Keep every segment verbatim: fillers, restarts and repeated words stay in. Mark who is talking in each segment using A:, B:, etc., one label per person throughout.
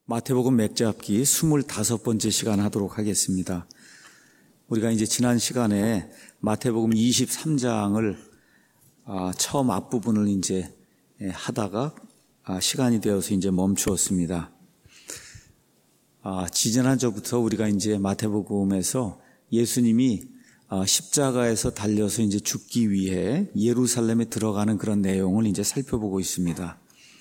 A: 마태복음 맥잡기 스물다섯 번째 시간 하도록 하겠습니다. 우리가 이제 지난 시간에 마태복음 이십삼 장을 처음 앞부분을 이제 하다가 시간이 되어서 이제 멈추었습니다. 지지난주부터 우리가 이제 마태복음에서 예수님이 십자가에서 달려서 이제 죽기 위해 예루살렘에 들어가는 그런 내용을 이제 살펴보고 있습니다.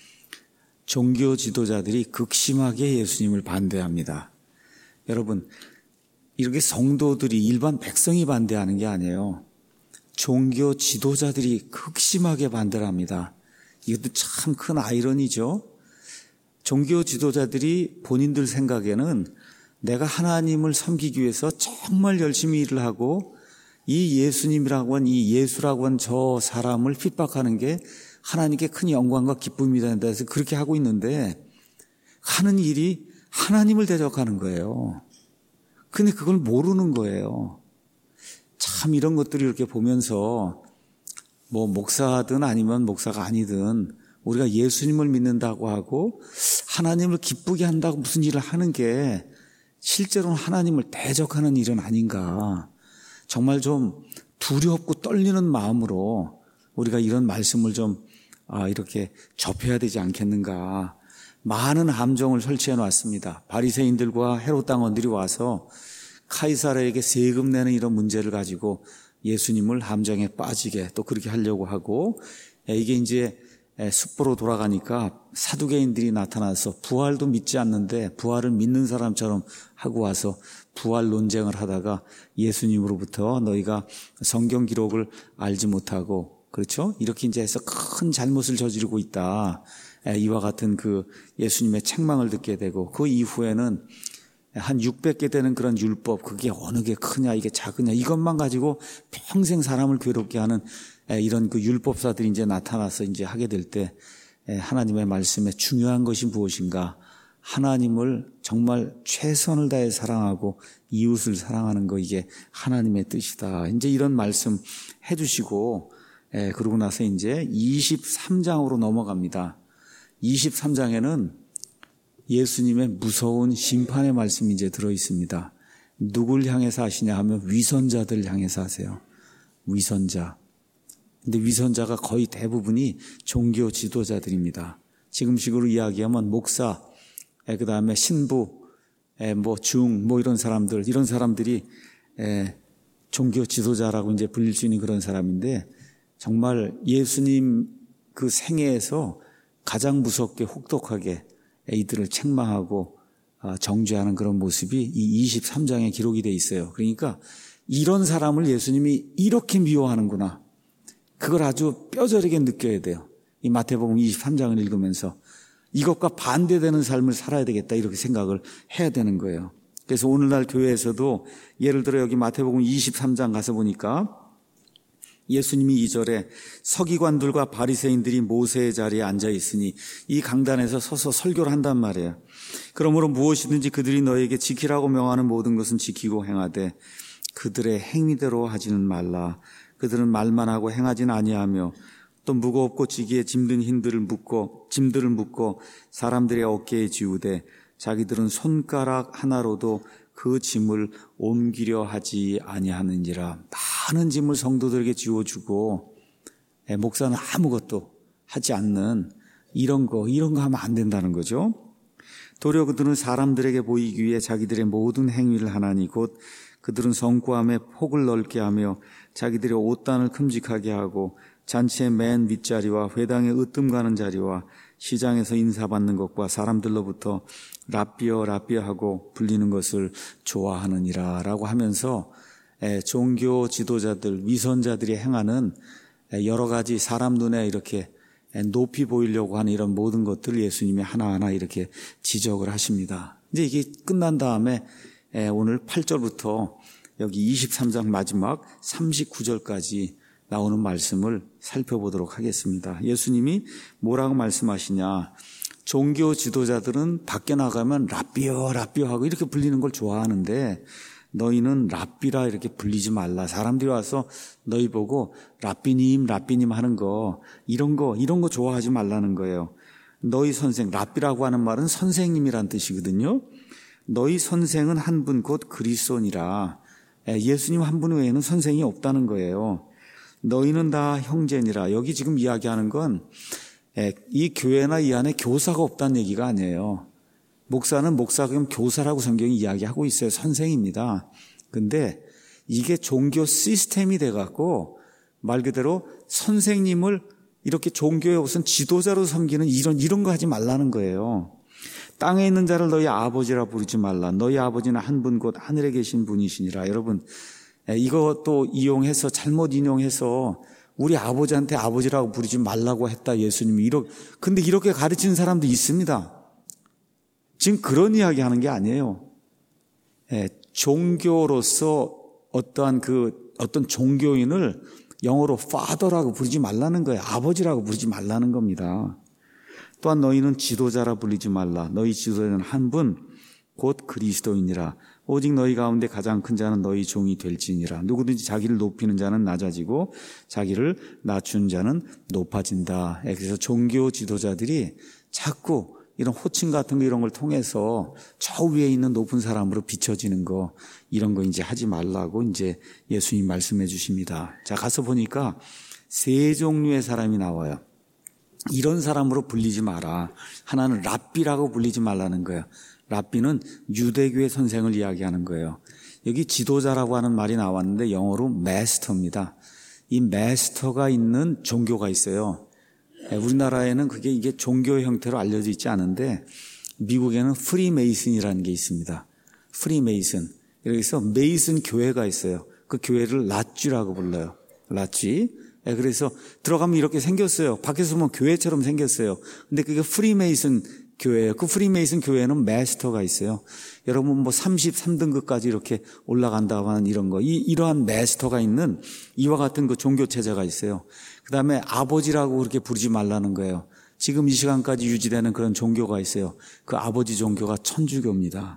A: 종교 지도자들이 극심하게 예수님을 반대합니다. 여러분, 이렇게 성도들이 일반 백성이 반대하는 게 아니에요. 종교 지도자들이 극심하게 반대를 합니다. 이것도 참 큰 아이러니죠. 종교 지도자들이 본인들 생각에는 내가 하나님을 섬기기 위해서 정말 열심히 일을 하고 이 예수님이라고 한 이 예수라고 한 저 사람을 핍박하는 게 하나님께 큰 영광과 기쁨이 된다 해서 그렇게 하고 있는데 하는 일이 하나님을 대적하는 거예요. 근데 그걸 모르는 거예요. 참 이런 것들을 이렇게 보면서 뭐 목사든 아니면 목사가 아니든 우리가 예수님을 믿는다고 하고 하나님을 기쁘게 한다고 무슨 일을 하는 게 실제로는 하나님을 대적하는 일은 아닌가. 정말 좀 두렵고 떨리는 마음으로 우리가 이런 말씀을 좀 아, 이렇게 접해야 되지 않겠는가. 많은 함정을 설치해 놨습니다. 바리새인들과 헤롯 당원들이 와서 카이사르에게 세금 내는 이런 문제를 가지고 예수님을 함정에 빠지게 또 그렇게 하려고 하고, 이게 이제 숲으로 돌아가니까 사두개인들이 나타나서 부활도 믿지 않는데 부활을 믿는 사람처럼 하고 와서 부활 논쟁을 하다가 예수님으로부터 너희가 성경 기록을 알지 못하고, 그렇죠? 이렇게 이제 해서 큰 잘못을 저지르고 있다. 이와 같은 그 예수님의 책망을 듣게 되고, 그 이후에는 한 육백 개 되는 그런 율법, 그게 어느 게 크냐, 이게 작으냐, 이것만 가지고 평생 사람을 괴롭게 하는 이런 그 율법사들이 이제 나타나서 이제 하게 될 때 하나님의 말씀에 중요한 것이 무엇인가? 하나님을 정말 최선을 다해 사랑하고 이웃을 사랑하는 거, 이게 하나님의 뜻이다. 이제 이런 말씀 해주시고, 예, 그러고 나서 이제 이십삼 장으로 넘어갑니다. 이십삼 장에는 예수님의 무서운 심판의 말씀이 이제 들어 있습니다. 누굴 향해서 하시냐 하면 위선자들 향해서 하세요. 위선자. 근데 위선자가 거의 대부분이 종교 지도자들입니다. 지금식으로 이야기하면 목사, 그 다음에 신부, 뭐 중, 뭐 이런 사람들, 이런 사람들이 종교 지도자라고 이제 불릴 수 있는 그런 사람인데, 정말 예수님 그 생애에서 가장 무섭게 혹독하게 이들을 책망하고 정죄하는 그런 모습이 이 이십삼 장에 기록이 돼 있어요. 그러니까 이런 사람을 예수님이 이렇게 미워하는구나. 그걸 아주 뼈저리게 느껴야 돼요. 이 마태복음 이십삼 장을 읽으면서 이것과 반대되는 삶을 살아야 되겠다, 이렇게 생각을 해야 되는 거예요. 그래서 오늘날 교회에서도 예를 들어 여기 마태복음 이십삼 장 가서 보니까 예수님이 이 절에 서기관들과 바리새인들이 모세의 자리에 앉아 있으니 이 강단에서 서서 설교를 한단 말이에요. 그러므로 무엇이든지 그들이 너에게 지키라고 명하는 모든 것은 지키고 행하되 그들의 행위대로 하지는 말라. 그들은 말만 하고 행하지는 아니하며 또 무겁고 지기에 짐든 힘들을 묶고 짐들을 묶고 사람들의 어깨에 지우되 자기들은 손가락 하나로도 그 짐을 옮기려 하지 아니하느니라. 많은 짐을 성도들에게 지워주고 목사는 아무것도 하지 않는 이런 거 이런 거 하면 안 된다는 거죠. 도리어 그들은 사람들에게 보이기 위해 자기들의 모든 행위를 하나니 곧 그들은 성구함에 폭을 넓게 하며 자기들의 옷단을 큼직하게 하고 잔치의 맨 윗자리와 회당에 으뜸 가는 자리와 시장에서 인사받는 것과 사람들로부터 랍비어 랍비어 하고 불리는 것을 좋아하느니라 라고 하면서 종교 지도자들, 위선자들이 행하는 여러 가지 사람 눈에 이렇게 높이 보이려고 하는 이런 모든 것들을 예수님이 하나하나 이렇게 지적을 하십니다. 이제 이게 끝난 다음에 오늘 팔 절부터 여기 이십삼 장 마지막 삼십구 절까지 나오는 말씀을 살펴보도록 하겠습니다. 예수님이 뭐라고 말씀하시냐. 종교 지도자들은 밖에 나가면 랍비어 랍비어 하고 이렇게 불리는 걸 좋아하는데 너희는 랍비라 이렇게 불리지 말라. 사람들이 와서 너희 보고 랍비님 랍비님 하는 거 이런 거 이런 거 좋아하지 말라는 거예요. 너희 선생, 랍비라고 하는 말은 선생님이란 뜻이거든요. 너희 선생은 한 분 곧 그리스도니라. 예수님 한 분 외에는 선생이 없다는 거예요. 너희는 다 형제니라. 여기 지금 이야기하는 건 이 교회나 이 안에 교사가 없다는 얘기가 아니에요. 목사는 목사 겸 교사라고 성경이 이야기하고 있어요. 선생입니다. 근데 이게 종교 시스템이 돼갖고 말 그대로 선생님을 이렇게 종교의 무슨 지도자로 섬기는 이런 이런 거 하지 말라는 거예요. 땅에 있는 자를 너희 아버지라 부르지 말라. 너희 아버지는 한 분 곧 하늘에 계신 분이시니라. 여러분 이것도 이용해서 잘못 인용해서 우리 아버지한테 아버지라고 부르지 말라고 했다 예수님이. 이렇게 근데 이렇게 가르치는 사람도 있습니다. 지금 그런 이야기 하는 게 아니에요. 예, 종교로서 어떠한 그 어떤 종교인을 영어로 father라고 부르지 말라는 거예요. 아버지라고 부르지 말라는 겁니다. 또한 너희는 지도자라 불리지 말라. 너희 지도자는 한 분 곧 그리스도이니라. 오직 너희 가운데 가장 큰 자는 너희 종이 될지니라. 누구든지 자기를 높이는 자는 낮아지고 자기를 낮춘 자는 높아진다. 그래서 종교 지도자들이 자꾸 이런 호칭 같은 거 이런 걸 통해서 저 위에 있는 높은 사람으로 비춰지는 거 이런 거 이제 하지 말라고 이제 예수님 말씀해 주십니다. 자, 가서 보니까 세 종류의 사람이 나와요. 이런 사람으로 불리지 마라. 하나는 랍비라고 불리지 말라는 거예요. 랍비는 유대교의 선생을 이야기하는 거예요. 여기 지도자라고 하는 말이 나왔는데 영어로 마스터입니다. 이 마스터가 있는 종교가 있어요. 우리나라에는 그게 이게 종교 형태로 알려져 있지 않은데 미국에는 프리메이슨이라는 게 있습니다. 프리메이슨. 여기서 메이슨 교회가 있어요. 그 교회를 랏쥐라고 불러요. 랏쥐. 그래서 들어가면 이렇게 생겼어요. 밖에서 보면 교회처럼 생겼어요. 근데 그게 프리메이슨 교회예요. 그 프리메이슨 교회는 마스터가 있어요. 여러분 뭐 삼십삼 등급까지 이렇게 올라간다고 하는 이런 거. 이, 이러한 마스터가 있는 이와 같은 그 종교 체제가 있어요. 그 다음에 아버지라고 그렇게 부르지 말라는 거예요. 지금 이 시간까지 유지되는 그런 종교가 있어요. 그 아버지 종교가 천주교입니다.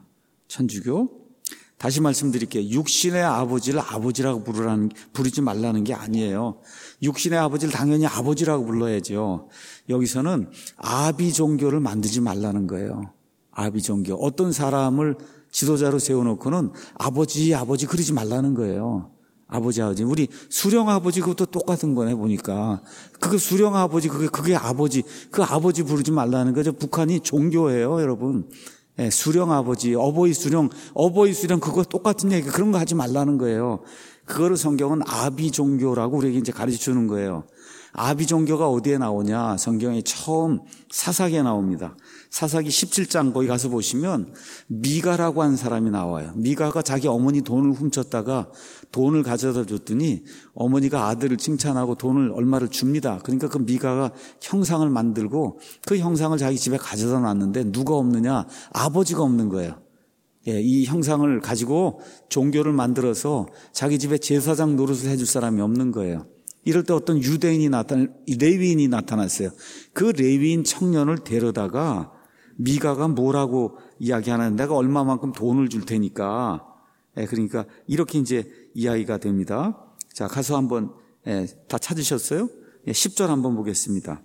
A: 천주교. 다시 말씀드릴게요. 육신의 아버지를 아버지라고 부르라는, 부르지 말라는 게 아니에요. 육신의 아버지를 당연히 아버지라고 불러야죠. 여기서는 아비 종교를 만들지 말라는 거예요. 아비 종교. 어떤 사람을 지도자로 세워놓고는 아버지 아버지 그러지 말라는 거예요. 아버지 아버지. 우리 수령 아버지 그것도 똑같은 거네 보니까. 그게 수령 아버지 그게 그게 아버지. 그 아버지 부르지 말라는 거죠. 북한이 종교예요, 여러분. 예, 수령 아버지, 어버이 수령, 어버이 수령 그거 똑같은 얘기 그런 거 하지 말라는 거예요. 그거를 성경은 아비 종교라고 우리에게 이제 가르쳐 주는 거예요. 아비 종교가 어디에 나오냐? 성경에 처음 사사기에 나옵니다. 사사기 십칠 장 거기 가서 보시면 미가라고 하는 사람이 나와요. 미가가 자기 어머니 돈을 훔쳤다가 돈을 가져다 줬더니 어머니가 아들을 칭찬하고 돈을 얼마를 줍니다. 그러니까 그 미가가 형상을 만들고 그 형상을 자기 집에 가져다 놨는데 누가 없느냐? 아버지가 없는 거예요. 예, 이 형상을 가지고 종교를 만들어서 자기 집에 제사장 노릇을 해줄 사람이 없는 거예요. 이럴 때 어떤 유대인이 나타나, 레위인이 나타났어요. 그 레위인 청년을 데려다가 미가가 뭐라고 이야기하는, 내가 얼마만큼 돈을 줄 테니까. 예, 그러니까 이렇게 이제 이야기가 됩니다. 자, 가서 한번, 예, 다 찾으셨어요? 예, 십 절 한번 보겠습니다.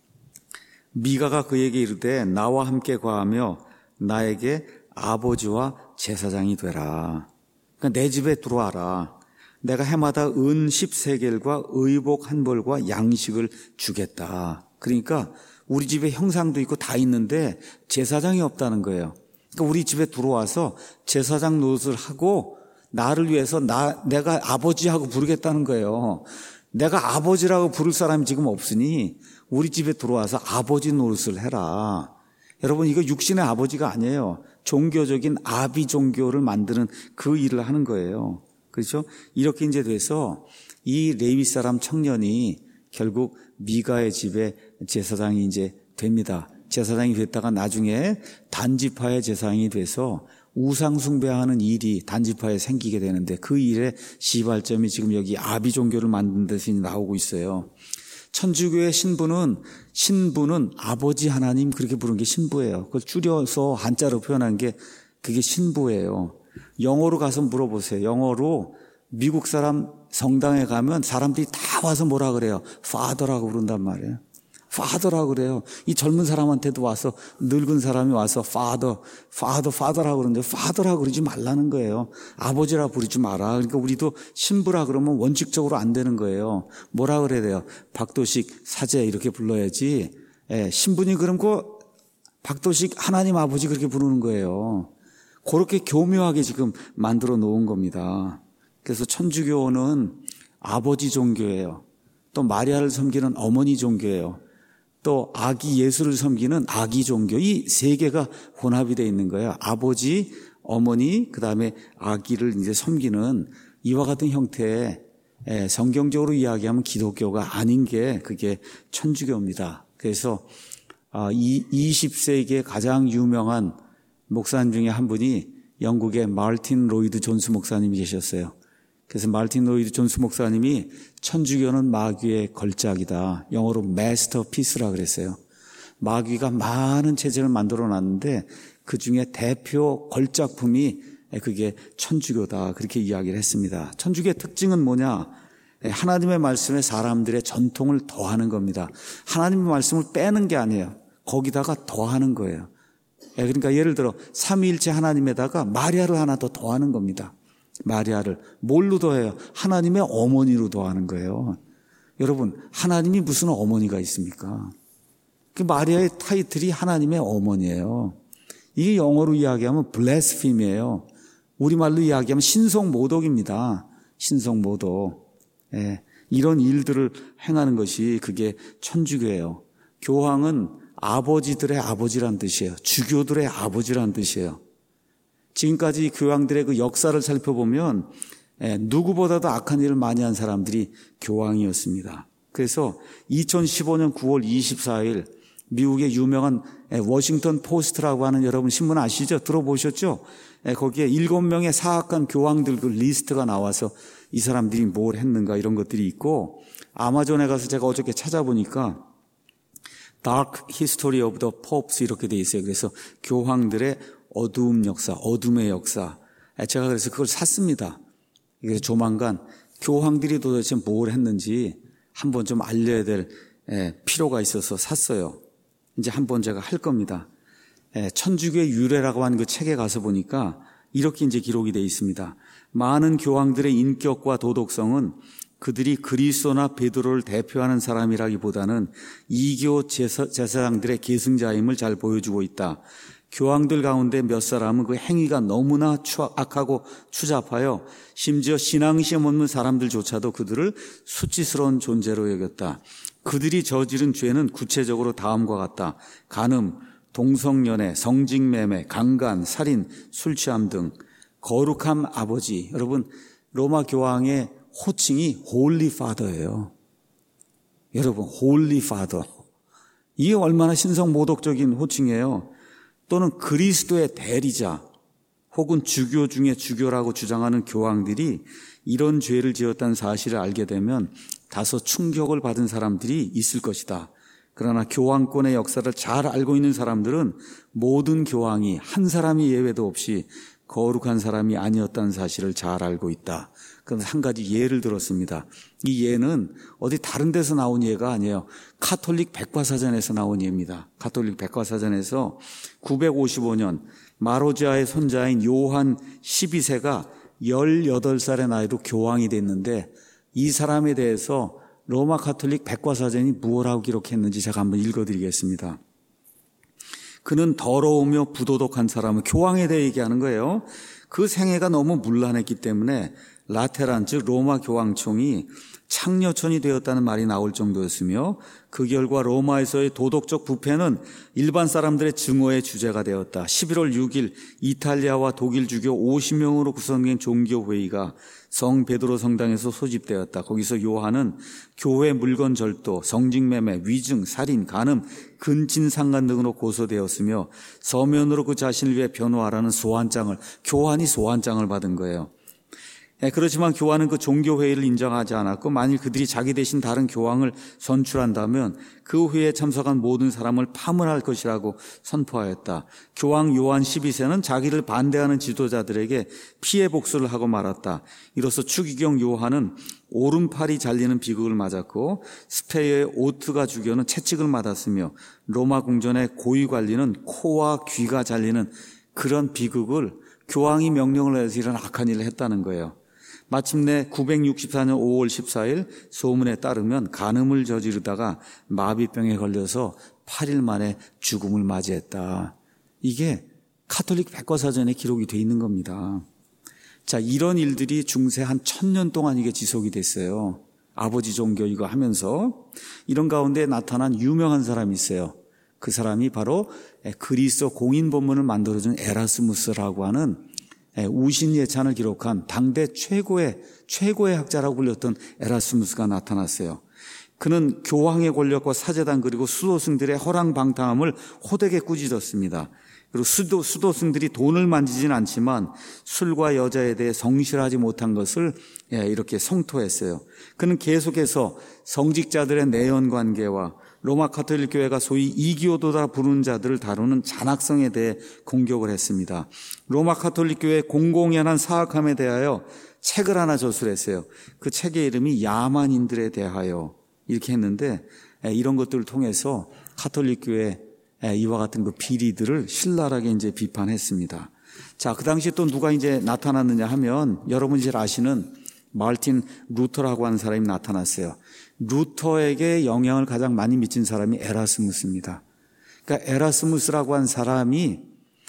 A: 미가가 그에게 이르되 나와 함께 거하며 나에게 아버지와 제사장이 되라. 그러니까 내 집에 들어와라. 내가 해마다 은 십 세겔과 의복 한 벌과 양식을 주겠다. 그러니까 우리 집에 형상도 있고 다 있는데 제사장이 없다는 거예요. 그러니까 우리 집에 들어와서 제사장 노릇을 하고 나를 위해서 나, 내가 아버지하고 부르겠다는 거예요. 내가 아버지라고 부를 사람이 지금 없으니 우리 집에 들어와서 아버지 노릇을 해라. 여러분 이거 육신의 아버지가 아니에요. 종교적인 아비 종교를 만드는 그 일을 하는 거예요. 그렇죠? 이렇게 이제 돼서 이 레위 사람 청년이 결국 미가의 집에 제사장이 이제 됩니다. 제사장이 됐다가 나중에 단지파의 제사장이 돼서 우상 숭배하는 일이 단지파에 생기게 되는데 그 일의 시발점이 지금 여기 아비 종교를 만든 데서 나오고 있어요. 천주교의 신부는 신부는 아버지 하나님 그렇게 부른 게 신부예요. 그걸 줄여서 한자로 표현한 게 그게 신부예요. 영어로 가서 물어보세요. 영어로 미국 사람 성당에 가면 사람들이 다 와서 뭐라 그래요? Father라고 부른단 말이에요. 파더라고 그래요. 이 젊은 사람한테도 와서 늙은 사람이 와서 파더, 파더, 파더라고 그러는데 파더라고 그러지 말라는 거예요. 아버지라 부르지 마라. 그러니까 우리도 신부라 그러면 원칙적으로 안 되는 거예요. 뭐라 그래야 돼요? 박도식 사제 이렇게 불러야지. 예, 신부니 그럼 그 박도식 하나님 아버지 그렇게 부르는 거예요. 그렇게 교묘하게 지금 만들어 놓은 겁니다. 그래서 천주교는 아버지 종교예요. 또 마리아를 섬기는 어머니 종교예요. 또 아기 예수를 섬기는 아기 종교. 이 세 개가 혼합이 되어 있는 거예요. 아버지, 어머니, 그 다음에 아기를 이제 섬기는 이와 같은 형태의 성경적으로 이야기하면 기독교가 아닌 게 그게 천주교입니다. 그래서 이십 세기의 가장 유명한 목사님 중에 한 분이 영국의 마르틴 로이드 존스 목사님이 계셨어요. 그래서 마르틴 로이드 존스 목사님이 천주교는 마귀의 걸작이다. 영어로 마스터피스라 그랬어요. 마귀가 많은 체제를 만들어 놨는데 그중에 대표 걸작품이 그게 천주교다. 그렇게 이야기를 했습니다. 천주교의 특징은 뭐냐? 하나님의 말씀에 사람들의 전통을 더하는 겁니다. 하나님의 말씀을 빼는 게 아니에요. 거기다가 더하는 거예요. 그러니까 예를 들어 삼위일체 하나님에다가 마리아를 하나 더 더하는 겁니다. 마리아를 뭘로 더해요? 하나님의 어머니로 더하는 거예요. 여러분, 하나님이 무슨 어머니가 있습니까? 그 마리아의 타이틀이 하나님의 어머니예요. 이게 영어로 이야기하면 블래스피미예요. 우리말로 이야기하면 신성모독입니다. 신성모독. 예, 이런 일들을 행하는 것이 그게 천주교예요. 교황은 아버지들의 아버지란 뜻이에요. 주교들의 아버지란 뜻이에요. 지금까지 교황들의 그 역사를 살펴보면 누구보다도 악한 일을 많이 한 사람들이 교황이었습니다. 그래서 이천십오 년 구월 이십사일 미국의 유명한 워싱턴 포스트라고 하는 여러분 신문 아시죠? 들어보셨죠? 거기에 일곱 명의 사악한 교황들 그 리스트가 나와서 이 사람들이 뭘 했는가 이런 것들이 있고 아마존에 가서 제가 어저께 찾아보니까 Dark History of the Popes 이렇게 돼 있어요. 그래서 교황들의 어두움 역사, 어둠의 역사. 제가 그래서 그걸 샀습니다. 그래서 조만간 교황들이 도대체 뭘 했는지 한번 좀 알려야 될 필요가 있어서 샀어요. 이제 한번 제가 할 겁니다. 천주교의 유래라고 하는 그 책에 가서 보니까 이렇게 이제 기록이 되어 있습니다. 많은 교황들의 인격과 도덕성은 그들이 그리스도나 베드로를 대표하는 사람이라기보다는 이교 제사, 제사장들의 계승자임을 잘 보여주고 있다. 교황들 가운데 몇 사람은 그 행위가 너무나 악하고 추잡하여 심지어 신앙시험 없는 사람들조차도 그들을 수치스러운 존재로 여겼다. 그들이 저지른 죄는 구체적으로 다음과 같다. 간음, 동성연애, 성직매매, 강간, 살인, 술취함 등 거룩한 아버지. 여러분, 로마 교황의 호칭이 홀리 파더예요. 여러분, 홀리 파더. 이게 얼마나 신성모독적인 호칭이에요. 또는 그리스도의 대리자 혹은 주교 중에 주교라고 주장하는 교황들이 이런 죄를 지었다는 사실을 알게 되면 다소 충격을 받은 사람들이 있을 것이다. 그러나 교황권의 역사를 잘 알고 있는 사람들은 모든 교황이 한 사람이 예외도 없이 거룩한 사람이 아니었다는 사실을 잘 알고 있다. 그럼 한 가지 예를 들었습니다. 이 예는 어디 다른 데서 나온 예가 아니에요. 가톨릭 백과사전에서 나온 예입니다. 가톨릭 백과사전에서 구백오십오 년 마로지아의 손자인 요한 십이 세가 열여덟 살의 나이로 교황이 됐는데 이 사람에 대해서 로마 가톨릭 백과사전이 무엇라고 기록했는지 제가 한번 읽어드리겠습니다. 그는 더러우며 부도덕한 사람은 교황에 대해 얘기하는 거예요. 그 생애가 너무 문란했기 때문에 라테란 즉 로마 교황청이 창녀촌이 되었다는 말이 나올 정도였으며 그 결과 로마에서의 도덕적 부패는 일반 사람들의 증오의 주제가 되었다. 십일월 육일 이탈리아와 독일 주교 오십 명으로 구성된 종교회의가 성 베드로 성당에서 소집되었다. 거기서 요한은 교회 물건 절도, 성직매매, 위증, 살인, 간음, 근친상간 등으로 고소되었으며 서면으로 그 자신을 위해 변호하라는 소환장을, 교환이 소환장을 받은 거예요. 예, 그렇지만 교황은 그 종교회의를 인정하지 않았고 만일 그들이 자기 대신 다른 교황을 선출한다면 그 회의에 참석한 모든 사람을 파문할 것이라고 선포하였다. 교황 요한 십이 세는 자기를 반대하는 지도자들에게 피해 복수를 하고 말았다. 이로써 추기경 요한은 오른팔이 잘리는 비극을 맞았고 스페이어의 오트가 주교는 채찍을 맞았으며 로마 궁전의 고위 관리는 코와 귀가 잘리는 그런 비극을 교황이 명령을 해서 이런 악한 일을 했다는 거예요. 마침내 구백육십사 년 오월 십사일 소문에 따르면 간음을 저지르다가 마비병에 걸려서 팔 일 만에 죽음을 맞이했다. 이게 카톨릭 백과사전에 기록이 돼 있는 겁니다. 자, 이런 일들이 중세 한 천 년 동안 이게 지속이 됐어요. 아버지 종교 이거 하면서 이런 가운데 나타난 유명한 사람이 있어요. 그 사람이 바로 그리스도 공인 본문을 만들어준 에라스무스라고 하는 우신 예찬을 기록한 당대 최고의 최고의 학자라고 불렸던 에라스무스가 나타났어요. 그는 교황의 권력과 사제단 그리고 수도승들의 허랑방탕함을 호되게 꾸짖었습니다. 그리고 수도, 수도승들이 돈을 만지진 않지만 술과 여자에 대해 성실하지 못한 것을 이렇게 성토했어요. 그는 계속해서 성직자들의 내연관계와 로마 카톨릭 교회가 소위 이기오도다 부르는 자들을 다루는 잔악성에 대해 공격을 했습니다. 로마 카톨릭 교회의 공공연한 사악함에 대하여 책을 하나 저술했어요. 그 책의 이름이 야만인들에 대하여 이렇게 했는데 이런 것들을 통해서 카톨릭 교회 이와 같은 그 비리들을 신랄하게 이제 비판했습니다. 자, 그 당시에 또 누가 이제 나타났느냐 하면 여러분이 잘 아시는 마르틴 루터라고 하는 사람이 나타났어요. 루터에게 영향을 가장 많이 미친 사람이 에라스무스입니다. 그러니까 에라스무스라고 한 사람이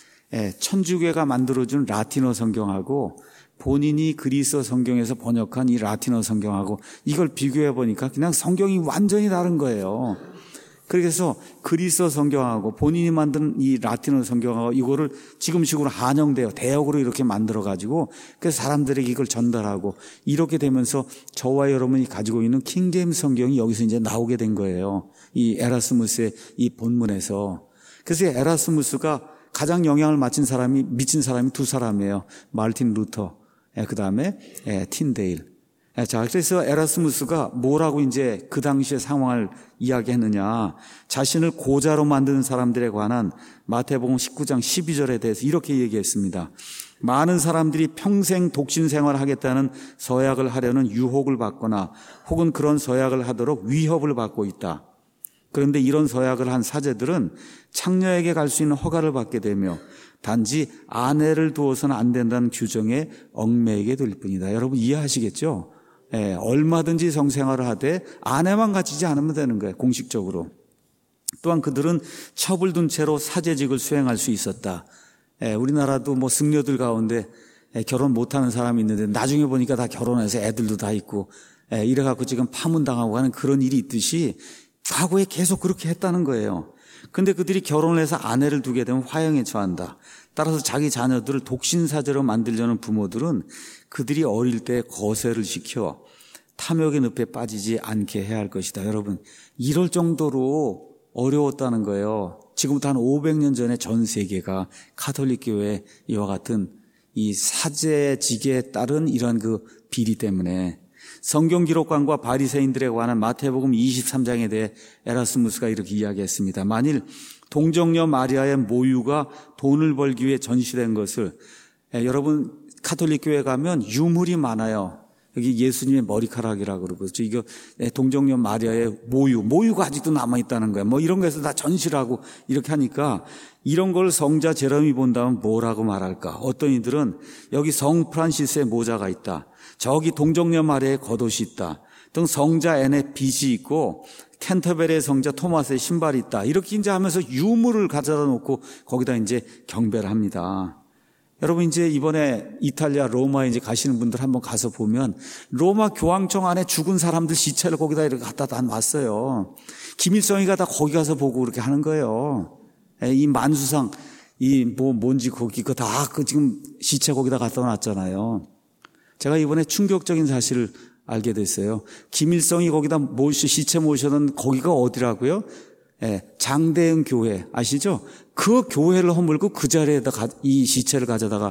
A: 천주교가 만들어준 라틴어 성경하고 본인이 그리스 성경에서 번역한 이 라틴어 성경하고 이걸 비교해 보니까 그냥 성경이 완전히 다른 거예요. 그래서 그리스 성경하고 본인이 만든 이 라틴어 성경하고 이거를 지금식으로 한영돼요. 대역으로 이렇게 만들어가지고 그래서 사람들에게 이걸 전달하고 이렇게 되면서 저와 여러분이 가지고 있는 킹제임스 성경이 여기서 이제 나오게 된 거예요. 이 에라스무스의 이 본문에서. 그래서 에라스무스가 가장 영향을 미친 사람이 미친 사람이 두 사람이에요. 마르틴 루터, 그 다음에 틴데일. 자, 그래서 에라스무스가 뭐라고 이제 그 당시의 상황을 이야기했느냐. 자신을 고자로 만드는 사람들에 관한 마태복음 십구 장 십이 절에 대해서 이렇게 얘기했습니다. 많은 사람들이 평생 독신 생활을 하겠다는 서약을 하려는 유혹을 받거나 혹은 그런 서약을 하도록 위협을 받고 있다. 그런데 이런 서약을 한 사제들은 창녀에게 갈 수 있는 허가를 받게 되며 단지 아내를 두어서는 안 된다는 규정에 얽매이게 될 뿐이다. 여러분 이해하시겠죠? 예, 얼마든지 성생활을 하되 아내만 갖추지 않으면 되는 거예요. 공식적으로. 또한 그들은 첩을 둔 채로 사제직을 수행할 수 있었다. 예, 우리나라도 뭐 승려들 가운데 예, 결혼 못하는 사람이 있는데 나중에 보니까 다 결혼해서 애들도 다 있고 예, 이래갖고 지금 파문당하고 하는 그런 일이 있듯이 과거에 계속 그렇게 했다는 거예요. 근데 그들이 결혼을 해서 아내를 두게 되면 화형에 처한다. 따라서 자기 자녀들을 독신사제로 만들려는 부모들은 그들이 어릴 때 거세를 시켜 탐욕의 늪에 빠지지 않게 해야 할 것이다. 여러분, 이럴 정도로 어려웠다는 거예요. 지금부터 한 오백 년 전에 전 세계가 카톨릭 교회 이와 같은 이 사제직에 따른 이런 그 비리 때문에 성경 기록관과 바리새인들에 관한 마태복음 이십삼 장에 대해 에라스무스가 이렇게 이야기했습니다. 만일 동정녀 마리아의 모유가 돈을 벌기 위해 전시된 것을 예, 여러분 카톨릭 교회 가면 유물이 많아요. 여기 예수님의 머리카락이라고 그러고 이거 예, 동정녀 마리아의 모유, 모유가 아직도 남아있다는 거야. 뭐 이런 거에서 다 전시를 하고 이렇게 하니까 이런 걸 성자 제롬이 본다면 뭐라고 말할까? 어떤 이들은 여기 성 프란시스의 모자가 있다. 저기 동정녀 마리아의 겉옷이 있다. 등 성자 앤의 빗이 있고 캔터베리의 성자 토마스의 신발이 있다. 이렇게 이제 하면서 유물을 가져다 놓고 거기다 이제 경배를 합니다. 여러분 이제 이번에 이탈리아 로마에 이제 가시는 분들 한번 가서 보면 로마 교황청 안에 죽은 사람들 시체를 거기다 이렇게 갖다 다 놨어요. 김일성이가 다 거기 가서 보고 그렇게 하는 거예요. 이 만수상 이 뭐 뭔지 거기 그 다 그 지금 시체 거기다 갖다 놨잖아요. 제가 이번에 충격적인 사실을 알게 됐어요. 김일성이 거기다 모시 시체 모셔놓은 거기가 어디라고요? 예, 장대응 교회 아시죠? 그 교회를 허물고 그 자리에다 이 시체를 가져다가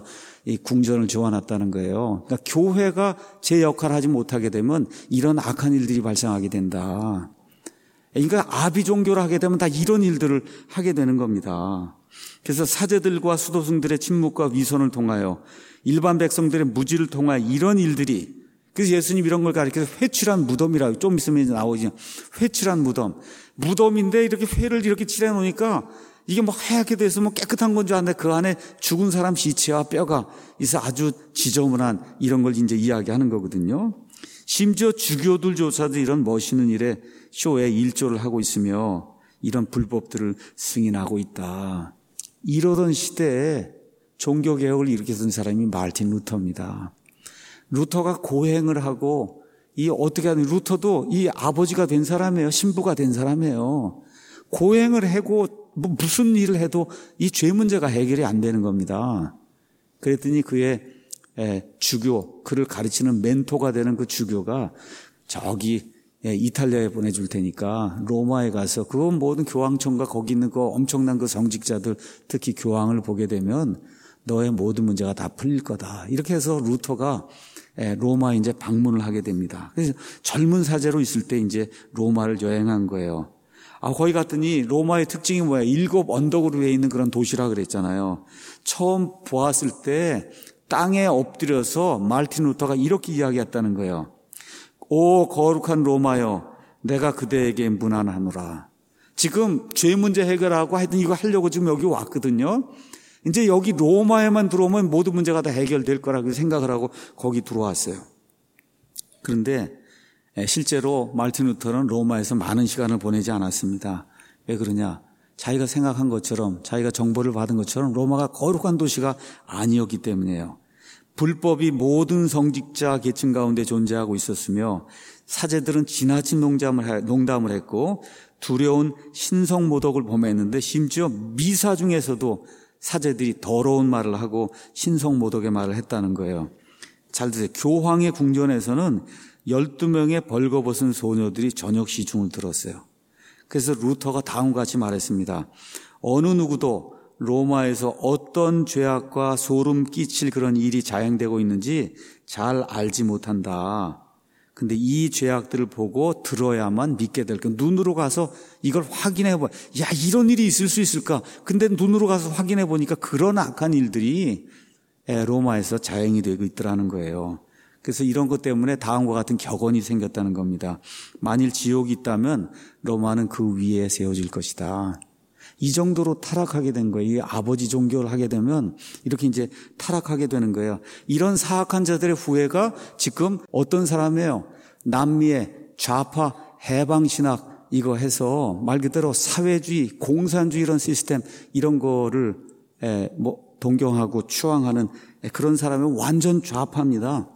A: 이 궁전을 지어놨다는 거예요. 그러니까 교회가 제 역할을 하지 못하게 되면 이런 악한 일들이 발생하게 된다. 그러니까 아비 종교를 하게 되면 다 이런 일들을 하게 되는 겁니다. 그래서 사제들과 수도승들의 침묵과 위선을 통하여 일반 백성들의 무지를 통하여 이런 일들이, 그래서 예수님 이런 걸 가르쳐서 회칠한 무덤이라고, 좀 있으면 이제 나오죠. 회칠한 무덤. 무덤인데 이렇게 회를 이렇게 칠해 놓으니까 이게 뭐 하얗게 돼서 뭐 깨끗한 건 줄 알았는데 그 안에 죽은 사람 시체와 뼈가 있어 아주 지저분한 이런 걸 이제 이야기하는 거거든요. 심지어 주교들조차도 이런 멋있는 일에 쇼에 일조를 하고 있으며 이런 불법들을 승인하고 있다. 이러던 시대에 종교개혁을 일으켰던 사람이 마르틴 루터입니다. 루터가 고행을 하고 이 어떻게 하는, 루터도 이 아버지가 된 사람이에요. 신부가 된 사람이에요. 고행을 하고 뭐 무슨 일을 해도 이 죄 문제가 해결이 안 되는 겁니다. 그랬더니 그의 주교, 그를 가르치는 멘토가 되는 그 주교가 저기 이탈리아에 보내줄 테니까 로마에 가서 그 모든 교황청과 거기 있는 그 엄청난 그 성직자들, 특히 교황을 보게 되면 너의 모든 문제가 다 풀릴 거다. 이렇게 해서 루터가 로마에 이제 방문을 하게 됩니다. 그래서 젊은 사제로 있을 때 이제 로마를 여행한 거예요. 아, 거기 갔더니 로마의 특징이 뭐야? 일곱 언덕으로 돼 있는 그런 도시라 그랬잖아요. 처음 보았을 때 땅에 엎드려서 마르틴 루터가 이렇게 이야기했다는 거예요. 오 거룩한 로마여, 내가 그대에게 문안하노라. 지금 죄 문제 해결하고 하여튼 이거 하려고 지금 여기 왔거든요. 이제 여기 로마에만 들어오면 모든 문제가 다 해결될 거라고 생각을 하고 거기 들어왔어요. 그런데 실제로 마르틴 루터는 로마에서 많은 시간을 보내지 않았습니다. 왜 그러냐? 자기가 생각한 것처럼, 자기가 정보를 받은 것처럼 로마가 거룩한 도시가 아니었기 때문이에요. 불법이 모든 성직자 계층 가운데 존재하고 있었으며 사제들은 지나친 농담을, 농담을 했고 두려운 신성모독을 범했는데 심지어 미사 중에서도 사제들이 더러운 말을 하고 신성모독의 말을 했다는 거예요. 잘 드세요. 교황의 궁전에서는 열두 명의 벌거벗은 소녀들이 저녁 시중을 들었어요. 그래서 루터가 다음과 같이 말했습니다. 어느 누구도 로마에서 어떤 죄악과 소름 끼칠 그런 일이 자행되고 있는지 잘 알지 못한다. 근데 이 죄악들을 보고 들어야만 믿게 될 거야. 눈으로 가서 이걸 확인해 봐. 야, 이런 일이 있을 수 있을까? 근데 눈으로 가서 확인해 보니까 그런 악한 일들이 로마에서 자행이 되고 있더라는 거예요. 그래서 이런 것 때문에 다음과 같은 격언이 생겼다는 겁니다. 만일 지옥이 있다면 로마는 그 위에 세워질 것이다. 이 정도로 타락하게 된 거예요. 이 아버지 종교를 하게 되면 이렇게 이제 타락하게 되는 거예요. 이런 사악한 자들의 후예가 지금 어떤 사람이에요? 남미의 좌파 해방신학 이거 해서 말 그대로 사회주의, 공산주의 이런 시스템 이런 거를 에, 뭐 동경하고 추앙하는 그런 사람은 완전 좌파입니다.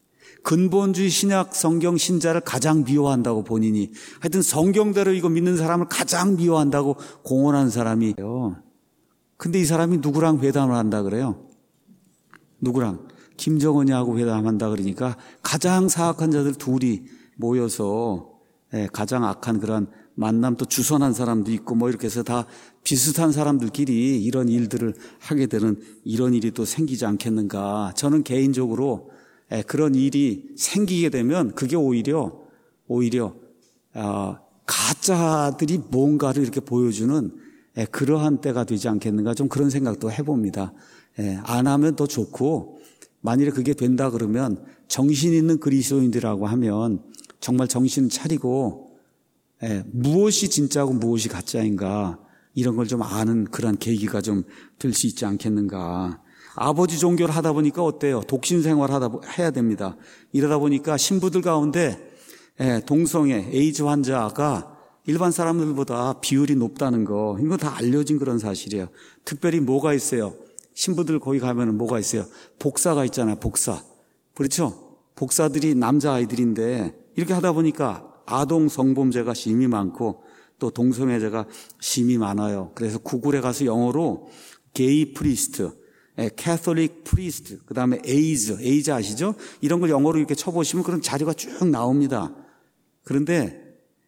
A: 근본주의 신약 성경 신자를 가장 미워한다고 본인이, 하여튼 성경대로 이거 믿는 사람을 가장 미워한다고 공언한 사람이에요. 근데 이 사람이 누구랑 회담을 한다 그래요? 누구랑? 김정은이하고 회담한다 그러니까 가장 사악한 자들 둘이 모여서 가장 악한 그런 만남, 또 주선한 사람도 있고 뭐 이렇게 해서 다 비슷한 사람들끼리 이런 일들을 하게 되는 이런 일이 또 생기지 않겠는가. 저는 개인적으로 그런 일이 생기게 되면 그게 오히려 오히려 어, 가짜들이 뭔가를 이렇게 보여주는 에, 그러한 때가 되지 않겠는가, 좀 그런 생각도 해봅니다. 에, 안 하면 더 좋고, 만일에 그게 된다 그러면 정신 있는 그리스도인들이라고 하면 정말 정신 차리고 에, 무엇이 진짜고 무엇이 가짜인가 이런 걸 좀 아는 그런 계기가 좀 될 수 있지 않겠는가. 아버지 종교를 하다 보니까 어때요? 독신 생활 하다 해야 됩니다. 이러다 보니까 신부들 가운데 동성애, 에이즈 환자가 일반 사람들보다 비율이 높다는 거, 이거 다 알려진 그런 사실이에요. 특별히 뭐가 있어요? 신부들 거기 가면은 뭐가 있어요? 복사가 있잖아요. 복사. 그렇죠? 복사들이 남자아이들인데 이렇게 하다 보니까 아동 성범죄가 심히 많고 또 동성애자가 심히 많아요. 그래서 구글에 가서 영어로 게이 프리스트, 캐톨릭 프리스트, 그 다음에 에이즈, 에이즈 아시죠? 이런 걸 영어로 이렇게 쳐보시면 그런 자료가 쭉 나옵니다. 그런데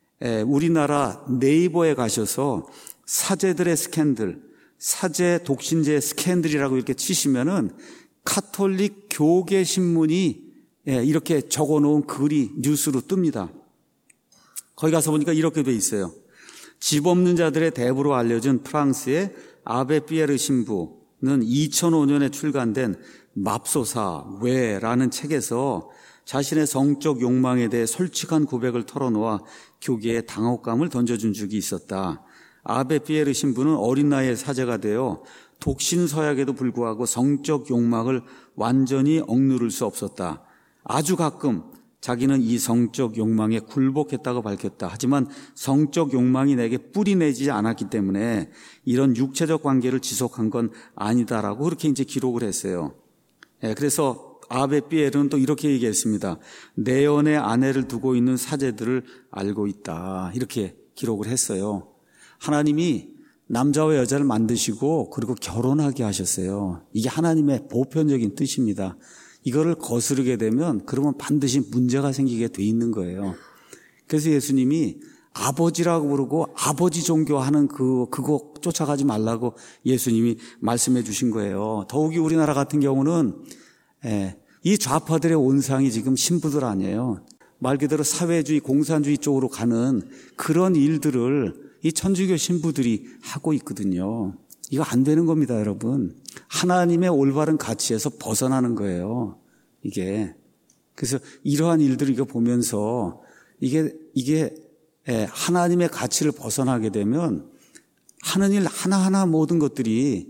A: 우리나라 네이버에 가셔서 사제들의 스캔들, 사제 독신제 스캔들이라고 이렇게 치시면은 카톨릭 교계 신문이 이렇게 적어놓은 글이 뉴스로 뜹니다. 거기 가서 보니까 이렇게 돼 있어요. 집 없는 자들의 대부로 알려진 프랑스의 아베 피에르 신부는 이천오 년에 출간된 맙소사 왜라는 책에서 자신의 성적 욕망에 대해 솔직한 고백을 털어놓아 교계에 당혹감을 던져준 적이 있었다. 아베 피에르 신부는 어린 나이에 사제가 되어 독신 서약에도 불구하고 성적 욕망을 완전히 억누를 수 없었다. 아주 가끔 자기는 이 성적 욕망에 굴복했다고 밝혔다. 하지만 성적 욕망이 내게 뿌리내지 않았기 때문에 이런 육체적 관계를 지속한 건 아니다라고 그렇게 이제 기록을 했어요. 예, 그래서 아베 피에르는 또 이렇게 얘기했습니다. 내연의 아내를 두고 있는 사제들을 알고 있다. 이렇게 기록을 했어요. 하나님이 남자와 여자를 만드시고 그리고 결혼하게 하셨어요. 이게 하나님의 보편적인 뜻입니다. 이거를 거스르게 되면 그러면 반드시 문제가 생기게 돼 있는 거예요. 그래서 예수님이 아버지라고 부르고 아버지 종교하는 그, 그거 쫓아가지 말라고 예수님이 말씀해 주신 거예요. 더욱이 우리나라 같은 경우는 예, 이 좌파들의 온상이 지금 신부들 아니에요. 말 그대로 사회주의, 공산주의 쪽으로 가는 그런 일들을 이 천주교 신부들이 하고 있거든요. 이거 안 되는 겁니다, 여러분. 하나님의 올바른 가치에서 벗어나는 거예요, 이게. 그래서 이러한 일들을 이거 보면서 이게, 이게 하나님의 가치를 벗어나게 되면 하는 일 하나하나 모든 것들이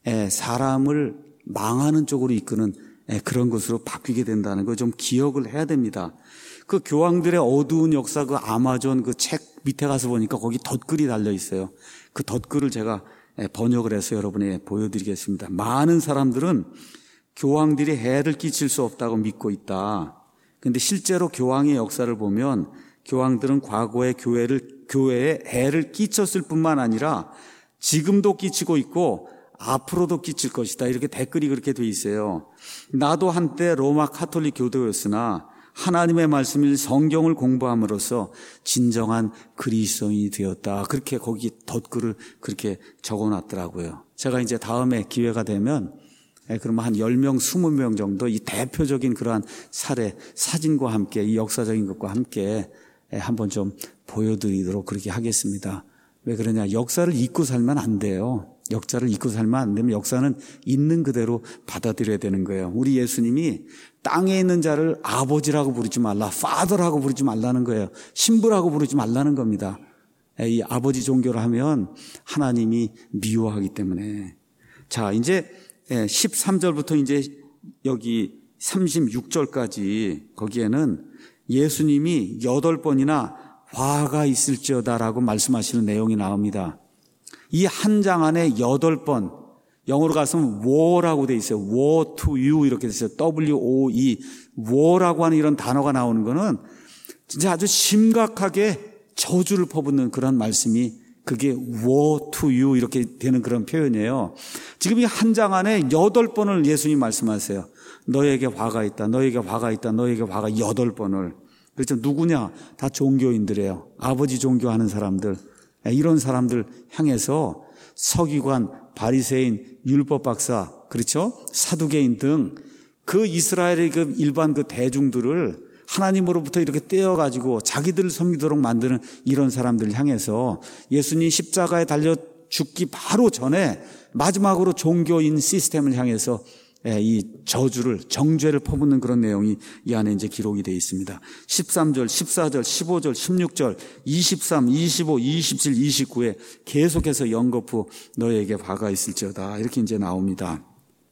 A: 사람을 망하는 쪽으로 이끄는 그런 것으로 바뀌게 된다는 거 좀 기억을 해야 됩니다. 그 교황들의 어두운 역사 그 아마존 그 책 밑에 가서 보니까 거기 덧글이 달려 있어요. 그 덧글을 제가 번역을 해서 여러분에게 보여드리겠습니다. 많은 사람들은 교황들이 해를 끼칠 수 없다고 믿고 있다. 그런데 실제로 교황의 역사를 보면 교황들은 과거에 교회를, 교회에 해를 끼쳤을 뿐만 아니라 지금도 끼치고 있고 앞으로도 끼칠 것이다. 이렇게 댓글이 그렇게 돼 있어요. 나도 한때 로마 카톨릭 교도였으나 하나님의 말씀인 성경을 공부함으로써 진정한 그리스도인이 되었다. 그렇게 거기 덧글을 그렇게 적어놨더라고요. 제가 이제 다음에 기회가 되면 그러면 한 열 명, 이십 명 정도 이 대표적인 그러한 사례, 사진과 함께 이 역사적인 것과 함께 한번 좀 보여드리도록 그렇게 하겠습니다. 왜 그러냐? 역사를 잊고 살면 안 돼요. 역사를 잊고 살면 안 되면 역사는 있는 그대로 받아들여야 되는 거예요. 우리 예수님이 땅에 있는 자를 아버지라고 부르지 말라, 파더라고 부르지 말라는 거예요. 신부라고 부르지 말라는 겁니다. 이 아버지 종교를 하면 하나님이 미워하기 때문에. 자, 이제 십삼 절부터 이제 여기 삼십육 절까지 거기에는 예수님이 여덟 번이나 화가 있을지어다라고 말씀하시는 내용이 나옵니다. 이 한 장 안에 여덟 번, 영어로 가서는 war라고 돼 있어요. war to you 이렇게 돼 있어요. 더블유 오 이, war라고 하는 이런 단어가 나오는 거는 진짜 아주 심각하게 저주를 퍼붓는 그런 말씀이 그게 war to you 이렇게 되는 그런 표현이에요. 지금 이 한 장 안에 여덟 번을 예수님 말씀하세요. 너에게 화가 있다, 너에게 화가 있다, 너에게 화가 여덟 번을. 그렇죠. 누구냐? 다 종교인들이에요. 아버지 종교하는 사람들. 이런 사람들 향해서 서기관, 바리새인, 율법 박사, 그렇죠? 사두개인 등 그 이스라엘의 그 일반 그 대중들을 하나님으로부터 이렇게 떼어가지고 자기들을 섬기도록 만드는 이런 사람들을 향해서 예수님 십자가에 달려 죽기 바로 전에 마지막으로 종교인 시스템을 향해서 이 저주를, 정죄를 퍼붓는 그런 내용이 이 안에 이제 기록이 되어 있습니다. 십삼 절, 십사 절, 십오 절, 십육 절, 이십삼, 이십오, 이십칠, 이십구에 계속해서 연거푸 너에게 화가 있을지어다. 이렇게 이제 나옵니다.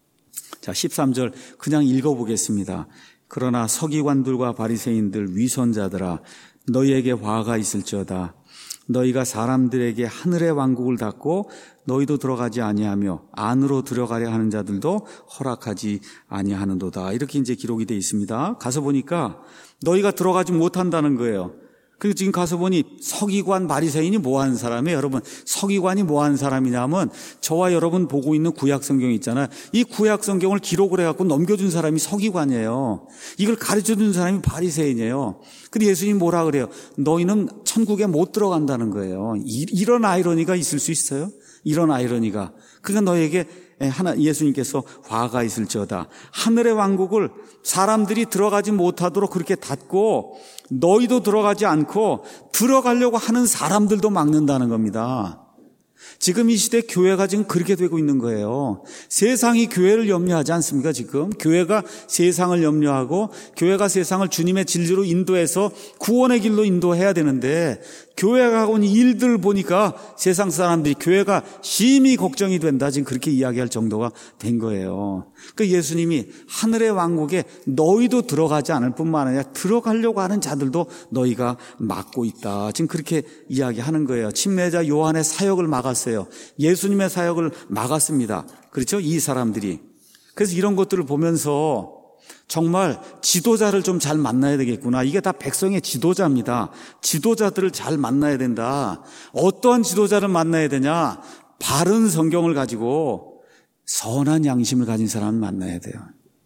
A: 자, 십삼 절 그냥 읽어보겠습니다. 그러나 서기관들과 바리새인들, 위선자들아, 너희에게 화가 있을지어다. 너희가 사람들에게 하늘의 왕국을 닫고 너희도 들어가지 아니하며 안으로 들어가려 하는 자들도 허락하지 아니하는도다. 이렇게 이제 기록이 되어 있습니다. 가서 보니까 너희가 들어가지 못한다는 거예요. 그리고 지금 가서 보니 서기관 바리새인이 뭐 하는 사람이에요? 여러분, 서기관이 뭐 하는 사람이냐면 저와 여러분 보고 있는 구약 성경 있잖아요. 이 구약 성경을 기록을 해갖고 넘겨준 사람이 서기관이에요. 이걸 가르쳐준 사람이 바리새인이에요. 근데 예수님 뭐라 그래요? 너희는 천국에 못 들어간다는 거예요. 이, 이런 아이러니가 있을 수 있어요? 이런 아이러니가. 그러니까 너에게 하나 예수님께서 화가 있을지어다. 하늘의 왕국을 사람들이 들어가지 못하도록 그렇게 닫고 너희도 들어가지 않고 들어가려고 하는 사람들도 막는다는 겁니다. 지금 이 시대 교회가 지금 그렇게 되고 있는 거예요. 세상이 교회를 염려하지 않습니까? 지금 교회가 세상을 염려하고 교회가 세상을 주님의 진리로 인도해서 구원의 길로 인도해야 되는데 교회가 하고 있는 일들 보니까 세상 사람들이 교회가 심히 걱정이 된다. 지금 그렇게 이야기할 정도가 된 거예요. 그 예수님이 하늘의 왕국에 너희도 들어가지 않을 뿐만 아니라 들어가려고 하는 자들도 너희가 막고 있다. 지금 그렇게 이야기하는 거예요. 침례자 요한의 사역을 막았어요. 예수님의 사역을 막았습니다. 그렇죠? 이 사람들이. 그래서 이런 것들을 보면서 정말 지도자를 좀 잘 만나야 되겠구나. 이게 다 백성의 지도자입니다. 지도자들을 잘 만나야 된다. 어떠한 지도자를 만나야 되냐? 바른 성경을 가지고 선한 양심을 가진 사람을 만나야 돼요.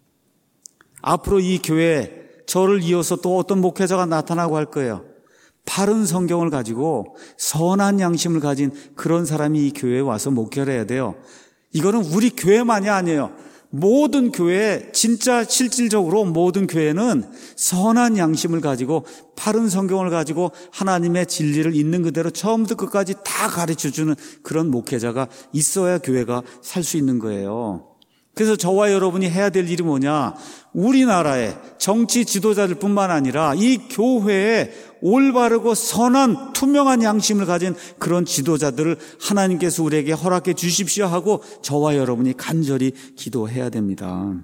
A: 앞으로 이 교회에 저를 이어서 또 어떤 목회자가 나타나고 할 거예요. 바른 성경을 가지고 선한 양심을 가진 그런 사람이 이 교회에 와서 목회를 해야 돼요. 이거는 우리 교회만이 아니에요. 모든 교회, 진짜 실질적으로 모든 교회는 선한 양심을 가지고 바른 성경을 가지고 하나님의 진리를 있는 그대로 처음부터 끝까지 다 가르쳐주는 그런 목회자가 있어야 교회가 살 수 있는 거예요. 그래서 저와 여러분이 해야 될 일이 뭐냐? 우리나라의 정치 지도자들 뿐만 아니라 이 교회에 올바르고 선한 투명한 양심을 가진 그런 지도자들을 하나님께서 우리에게 허락해 주십시오 하고 저와 여러분이 간절히 기도해야 됩니다.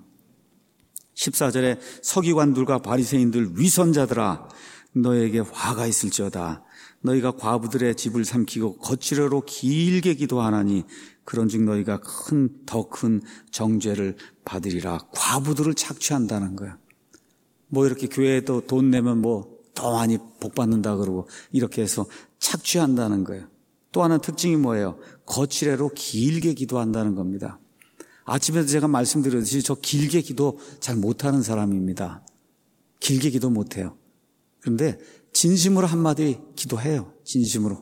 A: 십사 절에 서기관들과 바리새인들 위선자들아 너에게 화가 있을지어다. 너희가 과부들의 집을 삼키고 거칠어로 길게 기도하나니 그런즉 너희가 큰 더 큰 정죄를 받으리라. 과부들을 착취한다는 거야. 뭐 이렇게 교회에도 돈 내면 뭐 더 많이 복 받는다 그러고 이렇게 해서 착취한다는 거예요. 또 하나 특징이 뭐예요? 거칠애로 길게 기도한다는 겁니다. 아침에도 제가 말씀드렸듯이 저 길게 기도 잘 못하는 사람입니다. 길게 기도 못해요. 그런데 진심으로 한마디 기도해요. 진심으로.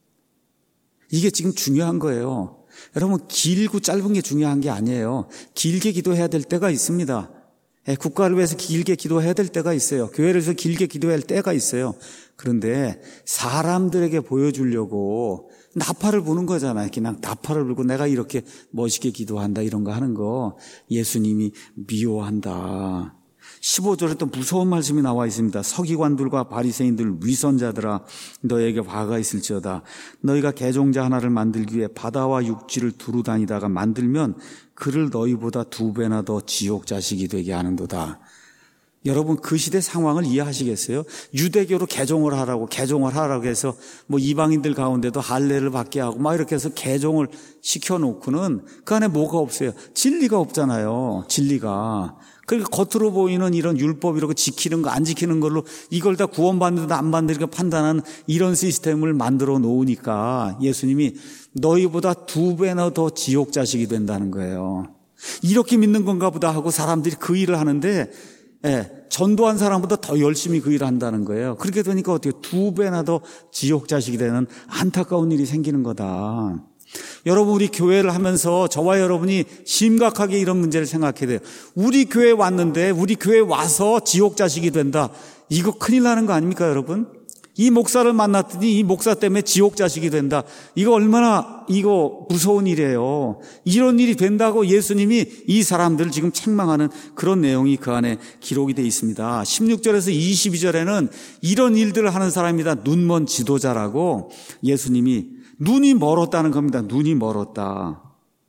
A: 이게 지금 중요한 거예요. 여러분 길고 짧은 게 중요한 게 아니에요. 길게 기도해야 될 때가 있습니다. 국가를 위해서 길게 기도해야 될 때가 있어요. 교회를 위해서 길게 기도해야 할 때가 있어요. 그런데 사람들에게 보여주려고 나팔을 부는 거잖아요. 그냥 나팔을 불고 내가 이렇게 멋있게 기도한다 이런 거 하는 거 예수님이 미워한다. 십오 절에 또 무서운 말씀이 나와 있습니다. 서기관들과 바리새인들 위선자들아 너에게 화가 있을지어다. 너희가 개종자 하나를 만들기 위해 바다와 육지를 두루 다니다가 만들면 그를 너희보다 두 배나 더 지옥 자식이 되게 하는도다. 여러분 그 시대 상황을 이해하시겠어요? 유대교로 개종을 하라고 개종을 하라고 해서 뭐 이방인들 가운데도 할례를 받게 하고 막 이렇게 해서 개종을 시켜놓고는 그 안에 뭐가 없어요? 진리가 없잖아요. 진리가. 그러니까 겉으로 보이는 이런 율법 이렇게 지키는 거 안 지키는 걸로 이걸 다 구원받는다 안 받는다 판단하는 이런 시스템을 만들어 놓으니까 예수님이 너희보다 두 배나 더 지옥 자식이 된다는 거예요. 이렇게 믿는 건가 보다 하고 사람들이 그 일을 하는데 예, 전도한 사람보다 더 열심히 그 일을 한다는 거예요. 그렇게 되니까 어떻게 두 배나 더 지옥 자식이 되는 안타까운 일이 생기는 거다. 여러분 우리 교회를 하면서 저와 여러분이 심각하게 이런 문제를 생각해야 돼요. 우리 교회에 왔는데 우리 교회에 와서 지옥 자식이 된다. 이거 큰일 나는 거 아닙니까 여러분? 이 목사를 만났더니 이 목사 때문에 지옥 자식이 된다. 이거 얼마나 이거 무서운 일이에요. 이런 일이 된다고 예수님이 이 사람들을 지금 책망하는 그런 내용이 그 안에 기록이 되어 있습니다. 십육 절에서 이십이 절에는 이런 일들을 하는 사람이다. 눈먼 지도자라고 예수님이 눈이 멀었다는 겁니다. 눈이 멀었다.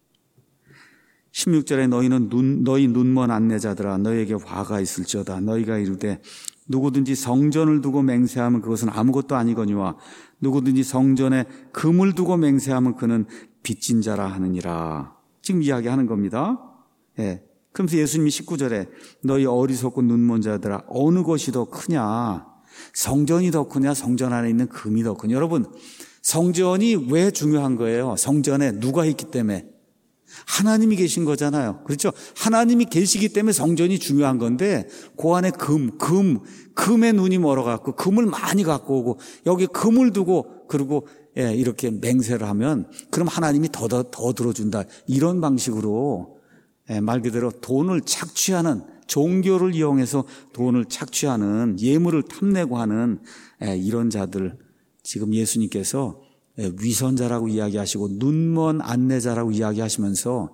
A: 십육 절에 너희는 눈, 너희 눈먼 안내자들아 너희에게 화가 있을지어다. 너희가 이르되 누구든지 성전을 두고 맹세하면 그것은 아무것도 아니거니와 누구든지 성전에 금을 두고 맹세하면 그는 빚진 자라 하느니라. 지금 이야기하는 겁니다. 예. 그러면서 예수님이 십구 절에 너희 어리석고 눈먼 자들아 어느 것이 더 크냐? 성전이 더 크냐? 성전 안에 있는 금이 더 크냐? 여러분 성전이 왜 중요한 거예요? 성전에 누가 있기 때문에? 하나님이 계신 거잖아요. 그렇죠? 하나님이 계시기 때문에 성전이 중요한 건데 그 안에 금, 금, 금의 눈이 멀어갖고 금을 많이 갖고 오고 여기 금을 두고 그리고 예, 이렇게 맹세를 하면 그럼 하나님이 더, 더, 더 들어준다. 이런 방식으로 예, 말 그대로 돈을 착취하는, 종교를 이용해서 돈을 착취하는, 예물을 탐내고 하는 예, 이런 자들, 지금 예수님께서 예, 위선자라고 이야기하시고 눈먼 안내자라고 이야기하시면서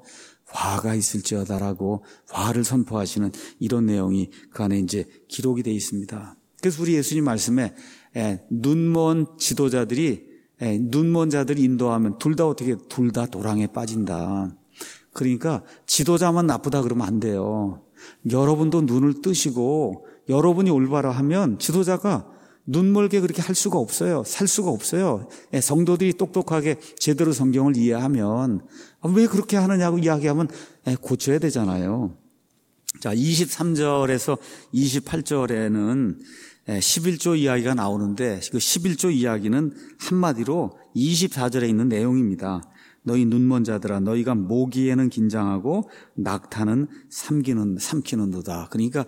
A: 화가 있을지어다라고 화를 선포하시는 이런 내용이 그 안에 이제 기록이 되어 있습니다. 그래서 우리 예수님 말씀에 예, 눈먼 지도자들이 예, 눈먼 자들이 인도하면 둘 다 어떻게 둘 다 도랑에 빠진다. 그러니까 지도자만 나쁘다 그러면 안 돼요. 여러분도 눈을 뜨시고 여러분이 올바라 하면 지도자가 눈멀게 그렇게 할 수가 없어요. 살 수가 없어요. 예, 성도들이 똑똑하게 제대로 성경을 이해하면 왜 그렇게 하느냐고 이야기하면 예, 고쳐야 되잖아요. 자, 이십삼 절에서 이십팔 절에는 십일조 이야기가 나오는데 그 십일조 이야기는 한마디로 이십사 절에 있는 내용입니다. 너희 눈먼 자들아 너희가 모기에는 긴장하고 낙타는 삼기는 삼키는도다. 그러니까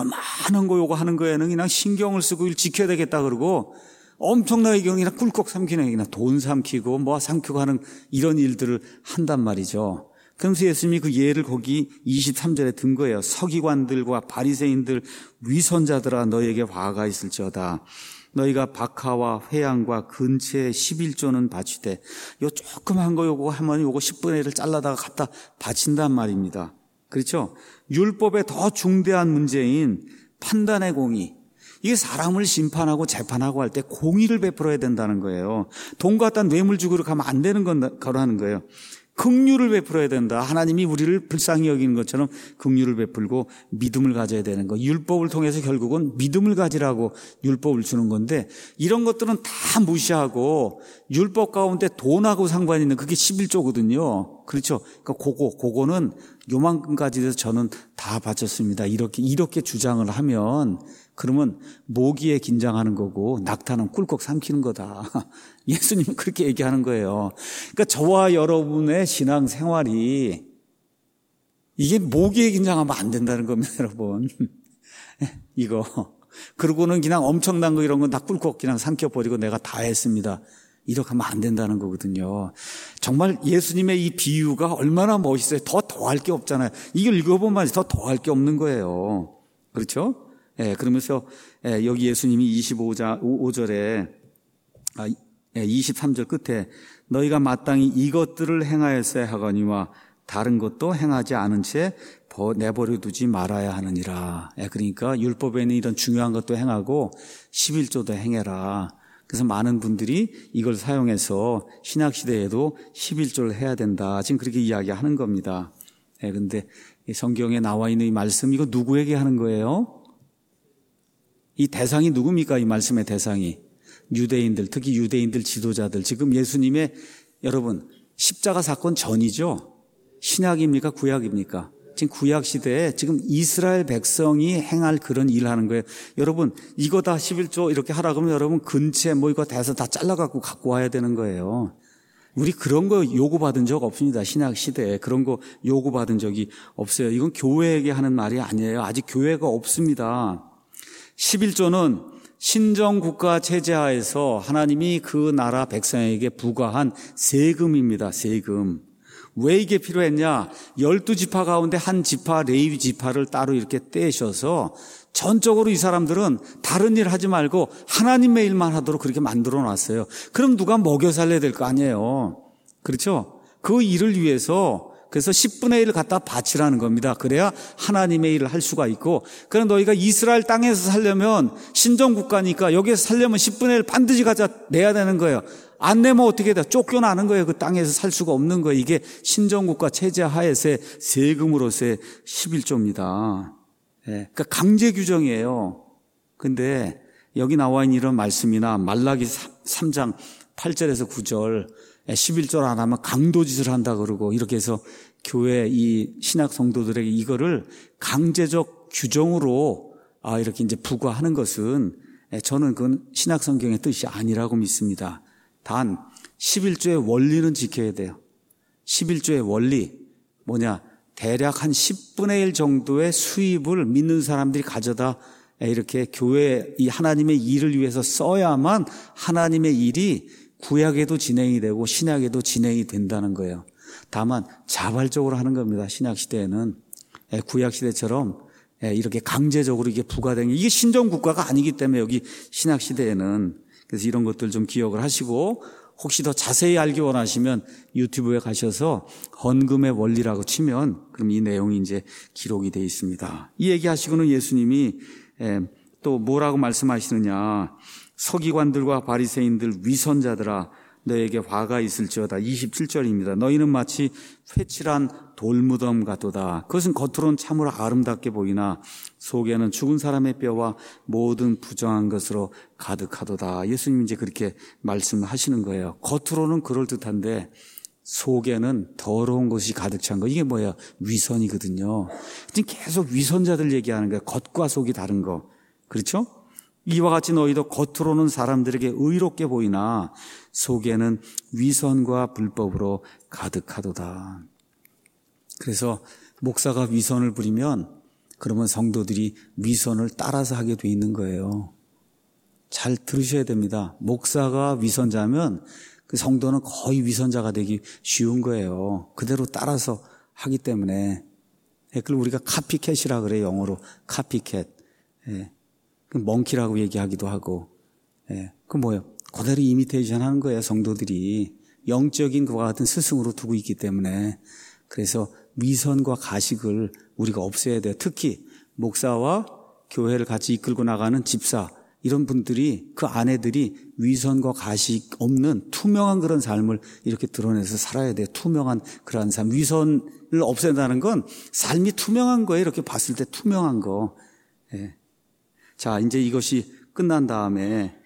A: 요만한 거 요거 하는 거에는 그냥 신경을 쓰고 일 지켜야 되겠다 그러고 엄청나게 그냥 꿀꺽 삼키는 그냥 돈 삼키고 뭐 삼키고 하는 이런 일들을 한단 말이죠. 그러면서 예수님이 그 예를 거기 이십삼 절에 든 거예요. 서기관들과 바리새인들 위선자들아 너희에게 화가 있을지어다. 너희가 박하와 회양과 근처에 십일조는 바치되 요 조그만 거 요거 하면 요거 십분의 일을 잘라다가 갖다 바친단 말입니다. 그렇죠? 율법의 더 중대한 문제인 판단의 공의. 이게 사람을 심판하고 재판하고 할 때 공의를 베풀어야 된다는 거예요. 돈 갖다 뇌물 주고 가면 안 되는 거라는 거예요. 긍휼을 베풀어야 된다. 하나님이 우리를 불쌍히 여기는 것처럼 긍휼을 베풀고 믿음을 가져야 되는 거. 율법을 통해서 결국은 믿음을 가지라고 율법을 주는 건데 이런 것들은 다 무시하고 율법 가운데 돈하고 상관이 있는 그게 십일조거든요. 그렇죠? 그러니까 그거, 그거는 요만큼까지 돼서 저는 다 바쳤습니다. 이렇게, 이렇게 주장을 하면 그러면 모기에 긴장하는 거고 낙타는 꿀꺽 삼키는 거다. 예수님은 그렇게 얘기하는 거예요. 그러니까 저와 여러분의 신앙 생활이 이게 모기에 긴장하면 안 된다는 겁니다, 여러분. 이거. 그러고는 그냥 엄청난 거 이런 건 다 꿀꺽 그냥 삼켜버리고 내가 다 했습니다. 이렇게 하면 안 된다는 거거든요. 정말 예수님의 이 비유가 얼마나 멋있어요. 더 더할 게 없잖아요. 이걸 읽어보면 더 더할 게 없는 거예요. 그렇죠? 예, 그러면서 예, 여기 예수님이 이십오 절에 아, 예, 이십삼 절 끝에 너희가 마땅히 이것들을 행하였어야 하거니와 다른 것도 행하지 않은 채 내버려 두지 말아야 하느니라. 예, 그러니까 율법에 있는 이런 중요한 것도 행하고 십일조도 행해라. 그래서 많은 분들이 이걸 사용해서 신약시대에도 십일조를 해야 된다. 지금 그렇게 이야기하는 겁니다. 예, 근데 이 성경에 나와 있는 이 말씀 이거 누구에게 하는 거예요? 이 대상이 누굽니까? 이 말씀의 대상이 유대인들, 특히 유대인들 지도자들. 지금 예수님의 여러분 십자가 사건 전이죠. 신약입니까? 구약입니까? 지금 구약 시대에 지금 이스라엘 백성이 행할 그런 일을 하는 거예요. 여러분 이거 다 십일조 이렇게 하라 그러면 여러분 근체 뭐 이거 다 해서 다 잘라갖고 갖고 와야 되는 거예요. 우리 그런 거 요구받은 적 없습니다. 신약 시대에 그런 거 요구받은 적이 없어요. 이건 교회에게 하는 말이 아니에요. 아직 교회가 없습니다. 십일조는 신정국가 체제하에서 하나님이 그 나라 백성에게 부과한 세금입니다. 세금. 왜 이게 필요했냐? 열두 지파 가운데 한 지파, 레위 지파를 따로 이렇게 떼셔서 전적으로 이 사람들은 다른 일 하지 말고 하나님의 일만 하도록 그렇게 만들어 놨어요. 그럼 누가 먹여 살려야 될 거 아니에요. 그렇죠? 그 일을 위해서 그래서 십분의 일을 갖다 바치라는 겁니다. 그래야 하나님의 일을 할 수가 있고, 그럼 너희가 이스라엘 땅에서 살려면 신정국가니까 여기에서 살려면 십분의 일 반드시 갖다 내야 되는 거예요. 안 내면 어떻게 돼요? 쫓겨나는 거예요. 그 땅에서 살 수가 없는 거예요. 이게 신정국가 체제 하에서의 세금으로서의 십일조입니다. 예, 그러니까 강제 규정이에요. 근데 여기 나와 있는 이런 말씀이나 말라기 삼 장 팔 절에서 구 절 십일조를 안 하면 강도짓을 한다 그러고 이렇게 해서 교회 이 신약 성도들에게 이거를 강제적 규정으로 아 이렇게 이제 부과하는 것은 저는 그건 신약 성경의 뜻이 아니라고 믿습니다. 단 십일조의 원리는 지켜야 돼요. 십일조의 원리 뭐냐? 대략 한 십분의 일 정도의 수입을 믿는 사람들이 가져다 이렇게 교회 이 하나님의 일을 위해서 써야만 하나님의 일이 구약에도 진행이 되고 신약에도 진행이 된다는 거예요. 다만 자발적으로 하는 겁니다. 신약 시대에는. 구약 시대처럼 이렇게 강제적으로 이게 부과된 게, 이게 신정 국가가 아니기 때문에 여기 신약 시대에는. 그래서 이런 것들 좀 기억을 하시고, 혹시 더 자세히 알기 원하시면 유튜브에 가셔서 헌금의 원리라고 치면 그럼 이 내용이 이제 기록이 되어 있습니다. 이 얘기하시고는 예수님이 또 뭐라고 말씀하시느냐. 서기관들과 바리새인들 위선자들아, 너에게 화가 있을지어다. 이십칠 절입니다. 너희는 마치 회칠한 돌무덤 같도다. 그것은 겉으로는 참으로 아름답게 보이나 속에는 죽은 사람의 뼈와 모든 부정한 것으로 가득하도다. 예수님이 이제 그렇게 말씀하시는 거예요. 겉으로는 그럴듯한데 속에는 더러운 것이 가득 찬 거. 이게 뭐예요? 위선이거든요. 지금 계속 위선자들 얘기하는 거예요. 겉과 속이 다른 거. 그렇죠? 이와 같이 너희도 겉으로는 사람들에게 의롭게 보이나 속에는 위선과 불법으로 가득하도다. 그래서 목사가 위선을 부리면 그러면 성도들이 위선을 따라서 하게 돼 있는 거예요. 잘 들으셔야 됩니다. 목사가 위선자면 그 성도는 거의 위선자가 되기 쉬운 거예요. 그대로 따라서 하기 때문에. 그걸 우리가 카피캣이라 그래요. 영어로 카피캣. 예. 멍키라고 얘기하기도 하고. 예. 그 뭐예요? 그대로 이미테이션 하는 거예요. 성도들이. 영적인 그와 같은 스승으로 두고 있기 때문에. 그래서 위선과 가식을 우리가 없애야 돼요. 특히 목사와 교회를 같이 이끌고 나가는 집사, 이런 분들이, 그 아내들이 위선과 가식 없는 투명한 그런 삶을 이렇게 드러내서 살아야 돼요. 투명한 그러한 삶. 위선을 없앤다는 건 삶이 투명한 거예요. 이렇게 봤을 때 투명한 거. 예. 자, 이제 이것이 끝난 다음에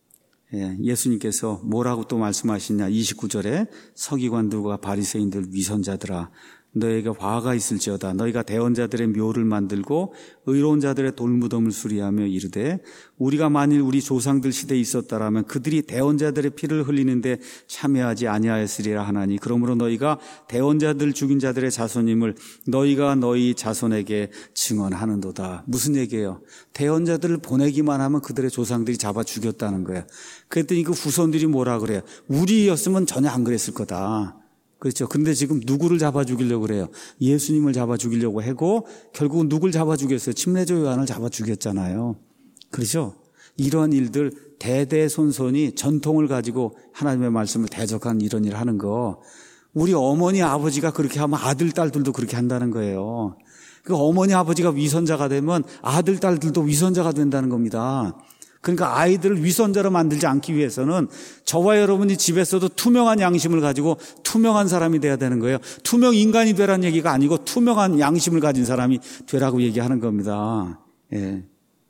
A: 예수님께서 뭐라고 또 말씀하시냐. 이십구 절에 서기관들과 바리새인들 위선자들아, 너에게 화가 있을지어다. 너희가 대언자들의 묘를 만들고 의로운 자들의 돌무덤을 수리하며 이르되, 우리가 만일 우리 조상들 시대에 있었다라면 그들이 대언자들의 피를 흘리는데 참여하지 아니하였으리라 하나니, 그러므로 너희가 대언자들 죽인 자들의 자손임을 너희가 너희 자손에게 증언하는도다. 무슨 얘기예요? 대언자들을 보내기만 하면 그들의 조상들이 잡아 죽였다는 거예요. 그랬더니 그 후손들이 뭐라 그래요? 우리였으면 전혀 안 그랬을 거다. 그렇죠. 근데 지금 누구를 잡아 죽이려고 그래요? 예수님을 잡아 죽이려고 하고 결국은 누굴 잡아 죽였어요? 침례자 요한을 잡아 죽였잖아요. 그렇죠. 이러한 일들 대대손손이 전통을 가지고 하나님의 말씀을 대적하는 이런 일을 하는 거, 우리 어머니 아버지가 그렇게 하면 아들 딸들도 그렇게 한다는 거예요. 그 어머니 아버지가 위선자가 되면 아들 딸들도 위선자가 된다는 겁니다. 그러니까 아이들을 위선자로 만들지 않기 위해서는 저와 여러분이 집에서도 투명한 양심을 가지고 투명한 사람이 돼야 되는 거예요. 투명 인간이 되라는 얘기가 아니고 투명한 양심을 가진 사람이 되라고 얘기하는 겁니다. 예.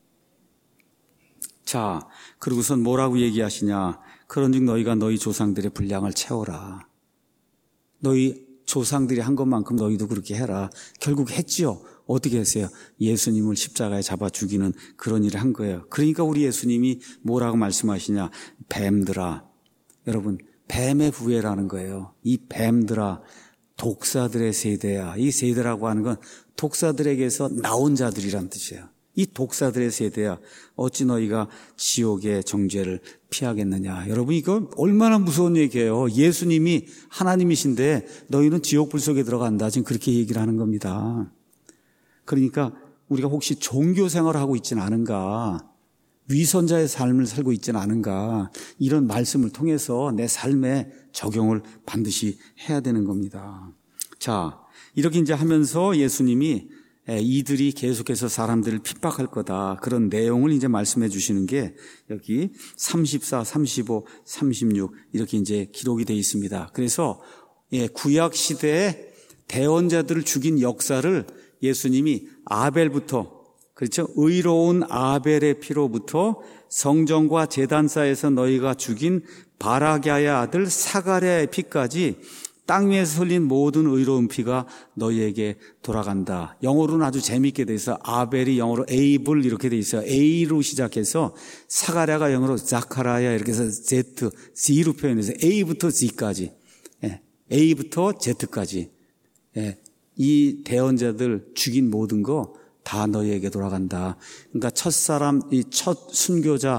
A: 자, 그리고선 뭐라고 얘기하시냐. 그런즉 너희가 너희 조상들의 분량을 채워라. 너희 조상들이 한 것만큼 너희도 그렇게 해라. 결국 했지요. 어떻게 했어요? 예수님을 십자가에 잡아 죽이는 그런 일을 한 거예요. 그러니까 우리 예수님이 뭐라고 말씀하시냐. 뱀들아. 여러분, 뱀의 후예라는 거예요. 이 뱀들아, 독사들의 세대야. 이 세대라고 하는 건 독사들에게서 나온 자들이란 뜻이에요. 이 독사들의 세대야. 어찌 너희가 지옥의 정죄를 피하겠느냐. 여러분, 이거 얼마나 무서운 얘기예요. 예수님이 하나님이신데 너희는 지옥 불 속에 들어간다. 지금 그렇게 얘기를 하는 겁니다. 그러니까 우리가 혹시 종교 생활을 하고 있지는 않은가, 위선자의 삶을 살고 있지는 않은가, 이런 말씀을 통해서 내 삶에 적용을 반드시 해야 되는 겁니다. 자, 이렇게 이제 하면서 예수님이 이들이 계속해서 사람들을 핍박할 거다, 그런 내용을 이제 말씀해 주시는 게 여기 삼십사, 삼십오, 삼십육 이렇게 이제 기록이 되어 있습니다. 그래서 구약 시대에 대언자들을 죽인 역사를 예수님이 아벨부터, 그렇죠? 의로운 아벨의 피로부터 성전과 제단사에서 너희가 죽인 바라기아의 아들 사가랴의 피까지 땅 위에서 흘린 모든 의로운 피가 너희에게 돌아간다. 영어로는 아주 재미있게 돼 있어요. 아벨이 영어로 에이블 이렇게 돼 있어요. A로 시작해서 사가랴가 영어로 자카라야 이렇게 해서 Z, Z로 표현해서 A부터 Z까지, 예, A부터 Z까지, 예. 이 대언자들 죽인 모든 거 다 너희에게 돌아간다. 그러니까 첫사람, 이 첫 순교자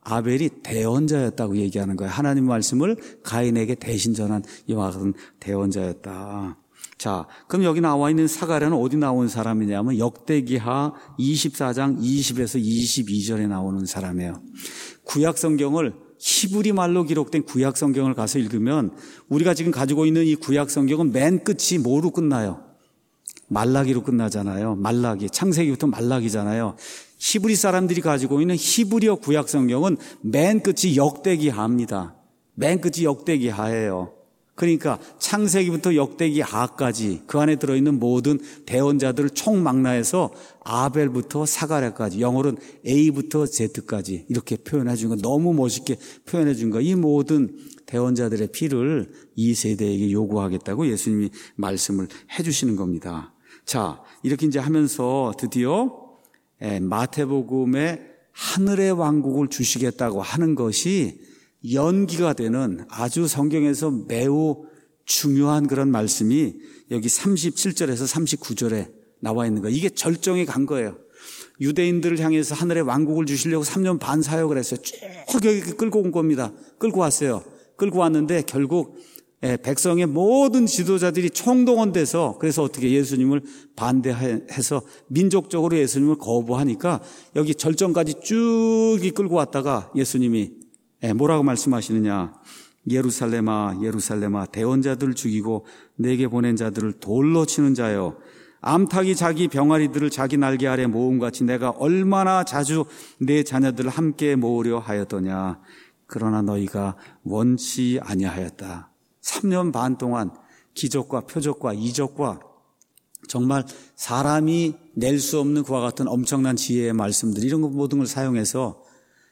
A: 아벨이 대언자였다고 얘기하는 거예요. 하나님 말씀을 가인에게 대신 전한 이와 같은 대언자였다. 자, 그럼 여기 나와 있는 사가랴는 어디 나온 사람이냐면 역대기하 이십사 장 이십에서 이십이 절에 나오는 사람이에요. 구약 성경을 히브리 말로 기록된 구약 성경을 가서 읽으면 우리가 지금 가지고 있는 이 구약 성경은 맨 끝이 뭐로 끝나요? 말라기로 끝나잖아요. 말라기, 창세기부터 말라기잖아요. 히브리 사람들이 가지고 있는 히브리어 구약 성경은 맨 끝이 역대기하입니다. 맨 끝이 역대기하예요. 그러니까 창세기부터 역대기하까지 그 안에 들어있는 모든 대언자들을 총망라해서 아벨부터 사가랴까지, 영어로는 A부터 Z까지 이렇게 표현해 준 거, 너무 멋있게 표현해 준 거. 이 모든 대언자들의 피를 이 세대에게 요구하겠다고 예수님이 말씀을 해 주시는 겁니다. 자, 이렇게 이제 하면서 드디어 마태복음에 하늘의 왕국을 주시겠다고 하는 것이 연기가 되는 아주 성경에서 매우 중요한 그런 말씀이 여기 삼십칠 절에서 삼십구 절에 나와 있는 거예요. 이게 절정에 간 거예요. 유대인들을 향해서 하늘의 왕국을 주시려고 삼 년 반 사역을 했어요. 쭉 여기 끌고 온 겁니다. 끌고 왔어요. 끌고 왔는데 결국 백성의 모든 지도자들이 총동원돼서 그래서 어떻게 예수님을 반대해서 민족적으로 예수님을 거부하니까 여기 절정까지 쭉 끌고 왔다가 예수님이 뭐라고 말씀하시느냐. 예루살렘아 예루살렘아 대언자들을 죽이고 내게 보낸 자들을 돌로 치는 자여, 암탉이 자기 병아리들을 자기 날개 아래 모음같이 내가 얼마나 자주 내 자녀들을 함께 모으려 하였더냐. 그러나 너희가 원치 아니하였다. 삼 년 반 동안 기적과 표적과 이적과 정말 사람이 낼 수 없는 그와 같은 엄청난 지혜의 말씀들, 이런 것 모든 걸 사용해서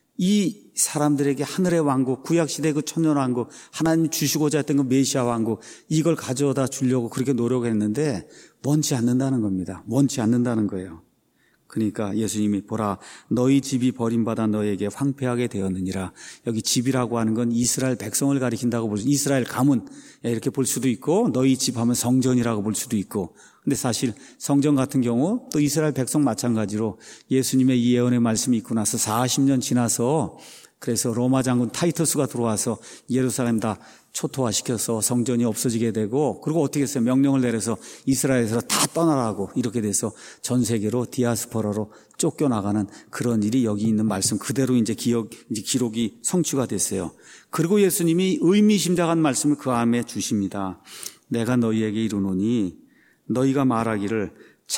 A: 이 사람들에게 하늘의 왕국, 구약시대 그 천년왕국, 하나님이 주시고자 했던 그 메시아 왕국, 이걸 가져다 주려고 그렇게 노력했는데 원치 않는다는 겁니다. 원치 않는다는 거예요. 그러니까 예수님이 보라 너희 집이 버림받아 너에게 황폐하게 되었느니라. 여기 집이라고 하는 건 이스라엘 백성을 가리킨다고 볼 수, 이스라엘 가문 이렇게 볼 수도 있고, 너희 집 하면 성전이라고 볼 수도 있고. 근데 사실 성전 같은 경우 또 이스라엘 백성 마찬가지로 예수님의 이 예언의 말씀이 있고 나서 사십 년 지나서 그래서 로마 장군 타이터스가 들어와서 예루살렘 다 초토화시켜서 성전이 없어지게 되고, 그리고 어떻게 했어요? 명령을 내려서 이스라엘에서 다 떠나라고, 이렇게 돼서 전 세계로 디아스포라로 쫓겨나가는 그런 일이 여기 있는 말씀 그대로 이제 기억, 이제 기록이 성취가 됐어요. 그리고 예수님이 의미심장한 말씀을 그 다음에 주십니다. 내가 너희에게 이르노니 너희가 말하기를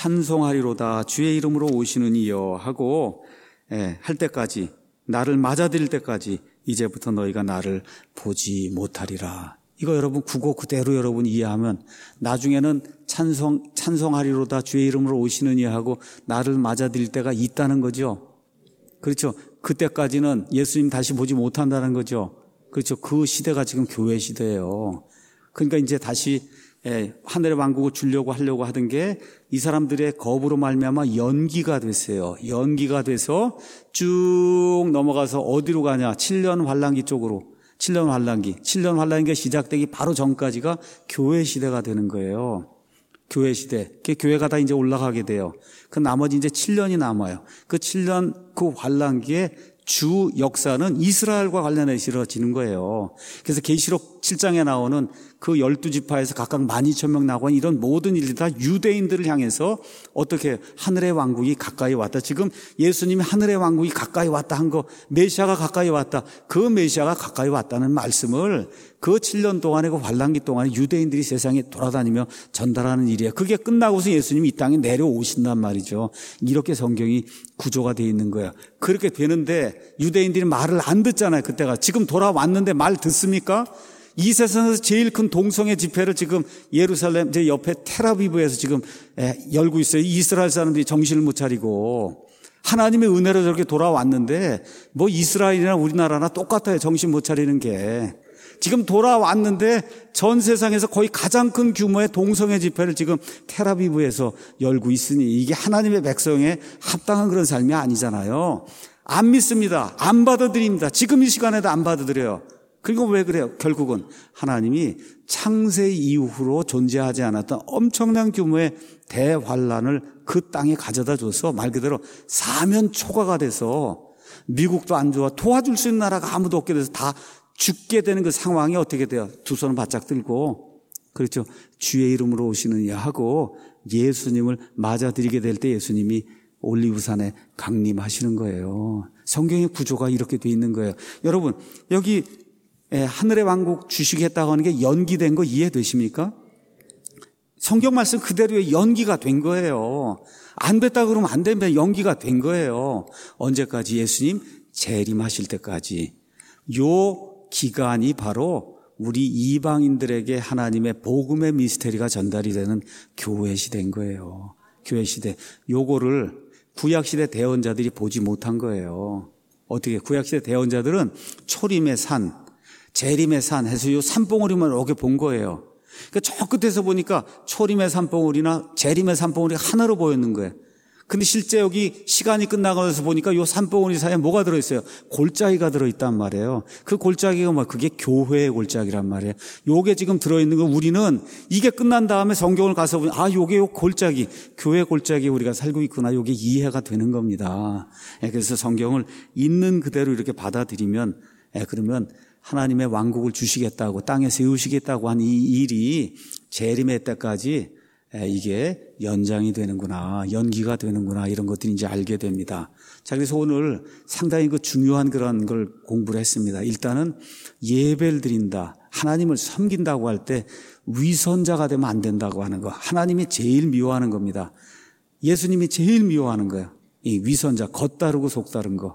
A: 찬송하리로다 주의 이름으로 오시는 이여 하고 예, 할 때까지, 나를 맞아들일 때까지 이제부터 너희가 나를 보지 못하리라. 이거 여러분 국어 그대로 여러분 이해하면 나중에는 찬송, 찬송하리로다 주의 이름으로 오시느니 하고 나를 맞아들일 때가 있다는 거죠. 그렇죠. 그때까지는 예수님 다시 보지 못한다는 거죠. 그렇죠. 그 시대가 지금 교회 시대예요. 그러니까 이제 다시 예, 하늘의 왕국을 주려고 하려고 하던 게 이 사람들의 거부로 말미암아 연기가 됐어요. 연기가 돼서 쭉 넘어가서 어디로 가냐? 칠 년 환란기 쪽으로. 칠 년 환란기. 칠 년 환란기가 시작되기 바로 전까지가 교회 시대가 되는 거예요. 교회 시대. 그 교회가 다 이제 올라가게 돼요. 그 나머지 이제 칠 년이 남아요. 그 칠 년 그 환란기에 주 역사는 이스라엘과 관련해서 이루어지는 거예요. 그래서 계시록 칠 장에 나오는 그 열두 지파에서 각각 만 이천 명 나고 이런 모든 일들이 다 유대인들을 향해서 어떻게 하늘의 왕국이 가까이 왔다. 지금 예수님이 하늘의 왕국이 가까이 왔다 한 거, 메시아가 가까이 왔다. 그 메시아가 가까이 왔다는 말씀을 그 칠 년 동안의 그 환란기 동안에 유대인들이 세상에 돌아다니며 전달하는 일이에요. 그게 끝나고서 예수님이 이 땅에 내려오신단 말이죠. 이렇게 성경이 구조가 되어 있는 거예요. 그렇게 되는데 유대인들이 말을 안 듣잖아요. 그때가. 지금 돌아왔는데 말 듣습니까? 이 세상에서 제일 큰 동성애 집회를 지금 예루살렘 제 옆에 텔아비브에서 지금 열고 있어요. 이스라엘 사람들이 정신을 못 차리고 하나님의 은혜로 저렇게 돌아왔는데 뭐 이스라엘이나 우리나라나 똑같아요. 정신 못 차리는 게. 지금 돌아왔는데 전 세상에서 거의 가장 큰 규모의 동성애 집회를 지금 텔아비브에서 열고 있으니 이게 하나님의 백성에 합당한 그런 삶이 아니잖아요. 안 믿습니다. 안 받아들입니다. 지금 이 시간에도 안 받아들여요. 그리고 왜 그래요? 결국은 하나님이 창세 이후로 존재하지 않았던 엄청난 규모의 대환란을 그 땅에 가져다 줘서 말 그대로 사면 초과가 돼서 미국도 안 좋아. 도와줄 수 있는 나라가 아무도 없게 돼서 다 죽게 되는 그 상황이 어떻게 돼요? 두 손을 바짝 들고, 그렇죠. 주의 이름으로 오시느냐 하고 예수님을 맞아들이게 될 때 예수님이 올리브산에 강림하시는 거예요. 성경의 구조가 이렇게 돼 있는 거예요. 여러분, 여기 하늘의 왕국 주시겠다고 하는 게 연기된 거 이해되십니까? 성경 말씀 그대로의 연기가 된 거예요. 안 됐다 그러면 안 되면 연기가 된 거예요. 언제까지? 예수님 재림하실 때까지. 요 기간이 바로 우리 이방인들에게 하나님의 복음의 미스테리가 전달이 되는 교회 시대인 거예요. 교회 시대. 요거를 구약시대 대언자들이 보지 못한 거예요. 어떻게? 구약시대 대언자들은 초림의 산, 재림의 산 해서 요 산봉우리만 이렇게 본 거예요. 그러니까 저 끝에서 보니까 초림의 산봉우리나 재림의 산봉우리가 하나로 보였는 거예요. 근데 실제 여기 시간이 끝나가면서 보니까 요 산봉우리 사이에 뭐가 들어있어요? 골짜기가 들어있단 말이에요. 그 골짜기가 뭐 그게 교회의 골짜기란 말이에요. 요게 지금 들어있는 거 우리는 이게 끝난 다음에 성경을 가서 보니 아 요게 요 골짜기, 교회 골짜기 우리가 살고 있구나. 요게 이해가 되는 겁니다. 그래서 성경을 있는 그대로 이렇게 받아들이면 그러면 하나님의 왕국을 주시겠다고 땅에 세우시겠다고 한 이 일이 재림의 때까지 이게 연장이 되는구나, 연기가 되는구나, 이런 것들이 이제 알게 됩니다. 자, 그래서 오늘 상당히 그 중요한 그런 걸 공부를 했습니다. 일단은 예배를 드린다, 하나님을 섬긴다고 할 때 위선자가 되면 안 된다고 하는 거. 하나님이 제일 미워하는 겁니다. 예수님이 제일 미워하는 거예요. 이 위선자, 겉다르고 속다른 거.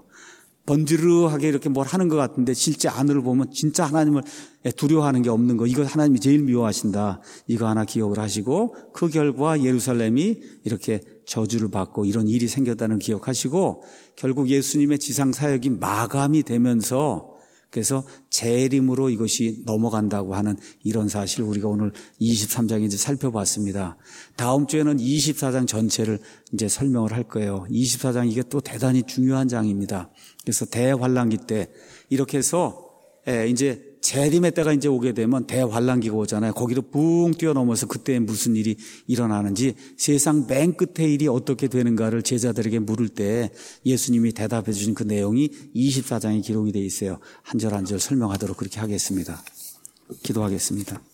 A: 번지르하게 이렇게 뭘 하는 것 같은데 실제 안을 보면 진짜 하나님을 두려워하는 게 없는 거. 이거 하나님이 제일 미워하신다. 이거 하나 기억을 하시고 그 결과 예루살렘이 이렇게 저주를 받고 이런 일이 생겼다는 기억하시고 결국 예수님의 지상 사역이 마감이 되면서 그래서 재림으로 이것이 넘어간다고 하는 이런 사실 우리가 오늘 이십삼 장에 이제 살펴봤습니다. 다음 주에는 이십사 장 전체를 이제 설명을 할 거예요. 이십사 장 이게 또 대단히 중요한 장입니다. 그래서 대환란기 때 이렇게 해서 이제 재림의 때가 이제 오게 되면 대환란기가 오잖아요. 거기로 붕 뛰어넘어서 그때 무슨 일이 일어나는지 세상 맨 끝의 일이 어떻게 되는가를 제자들에게 물을 때 예수님이 대답해 주신 그 내용이 이십사 장에 기록이 되어 있어요. 한 절 한 절 설명하도록 그렇게 하겠습니다. 기도하겠습니다.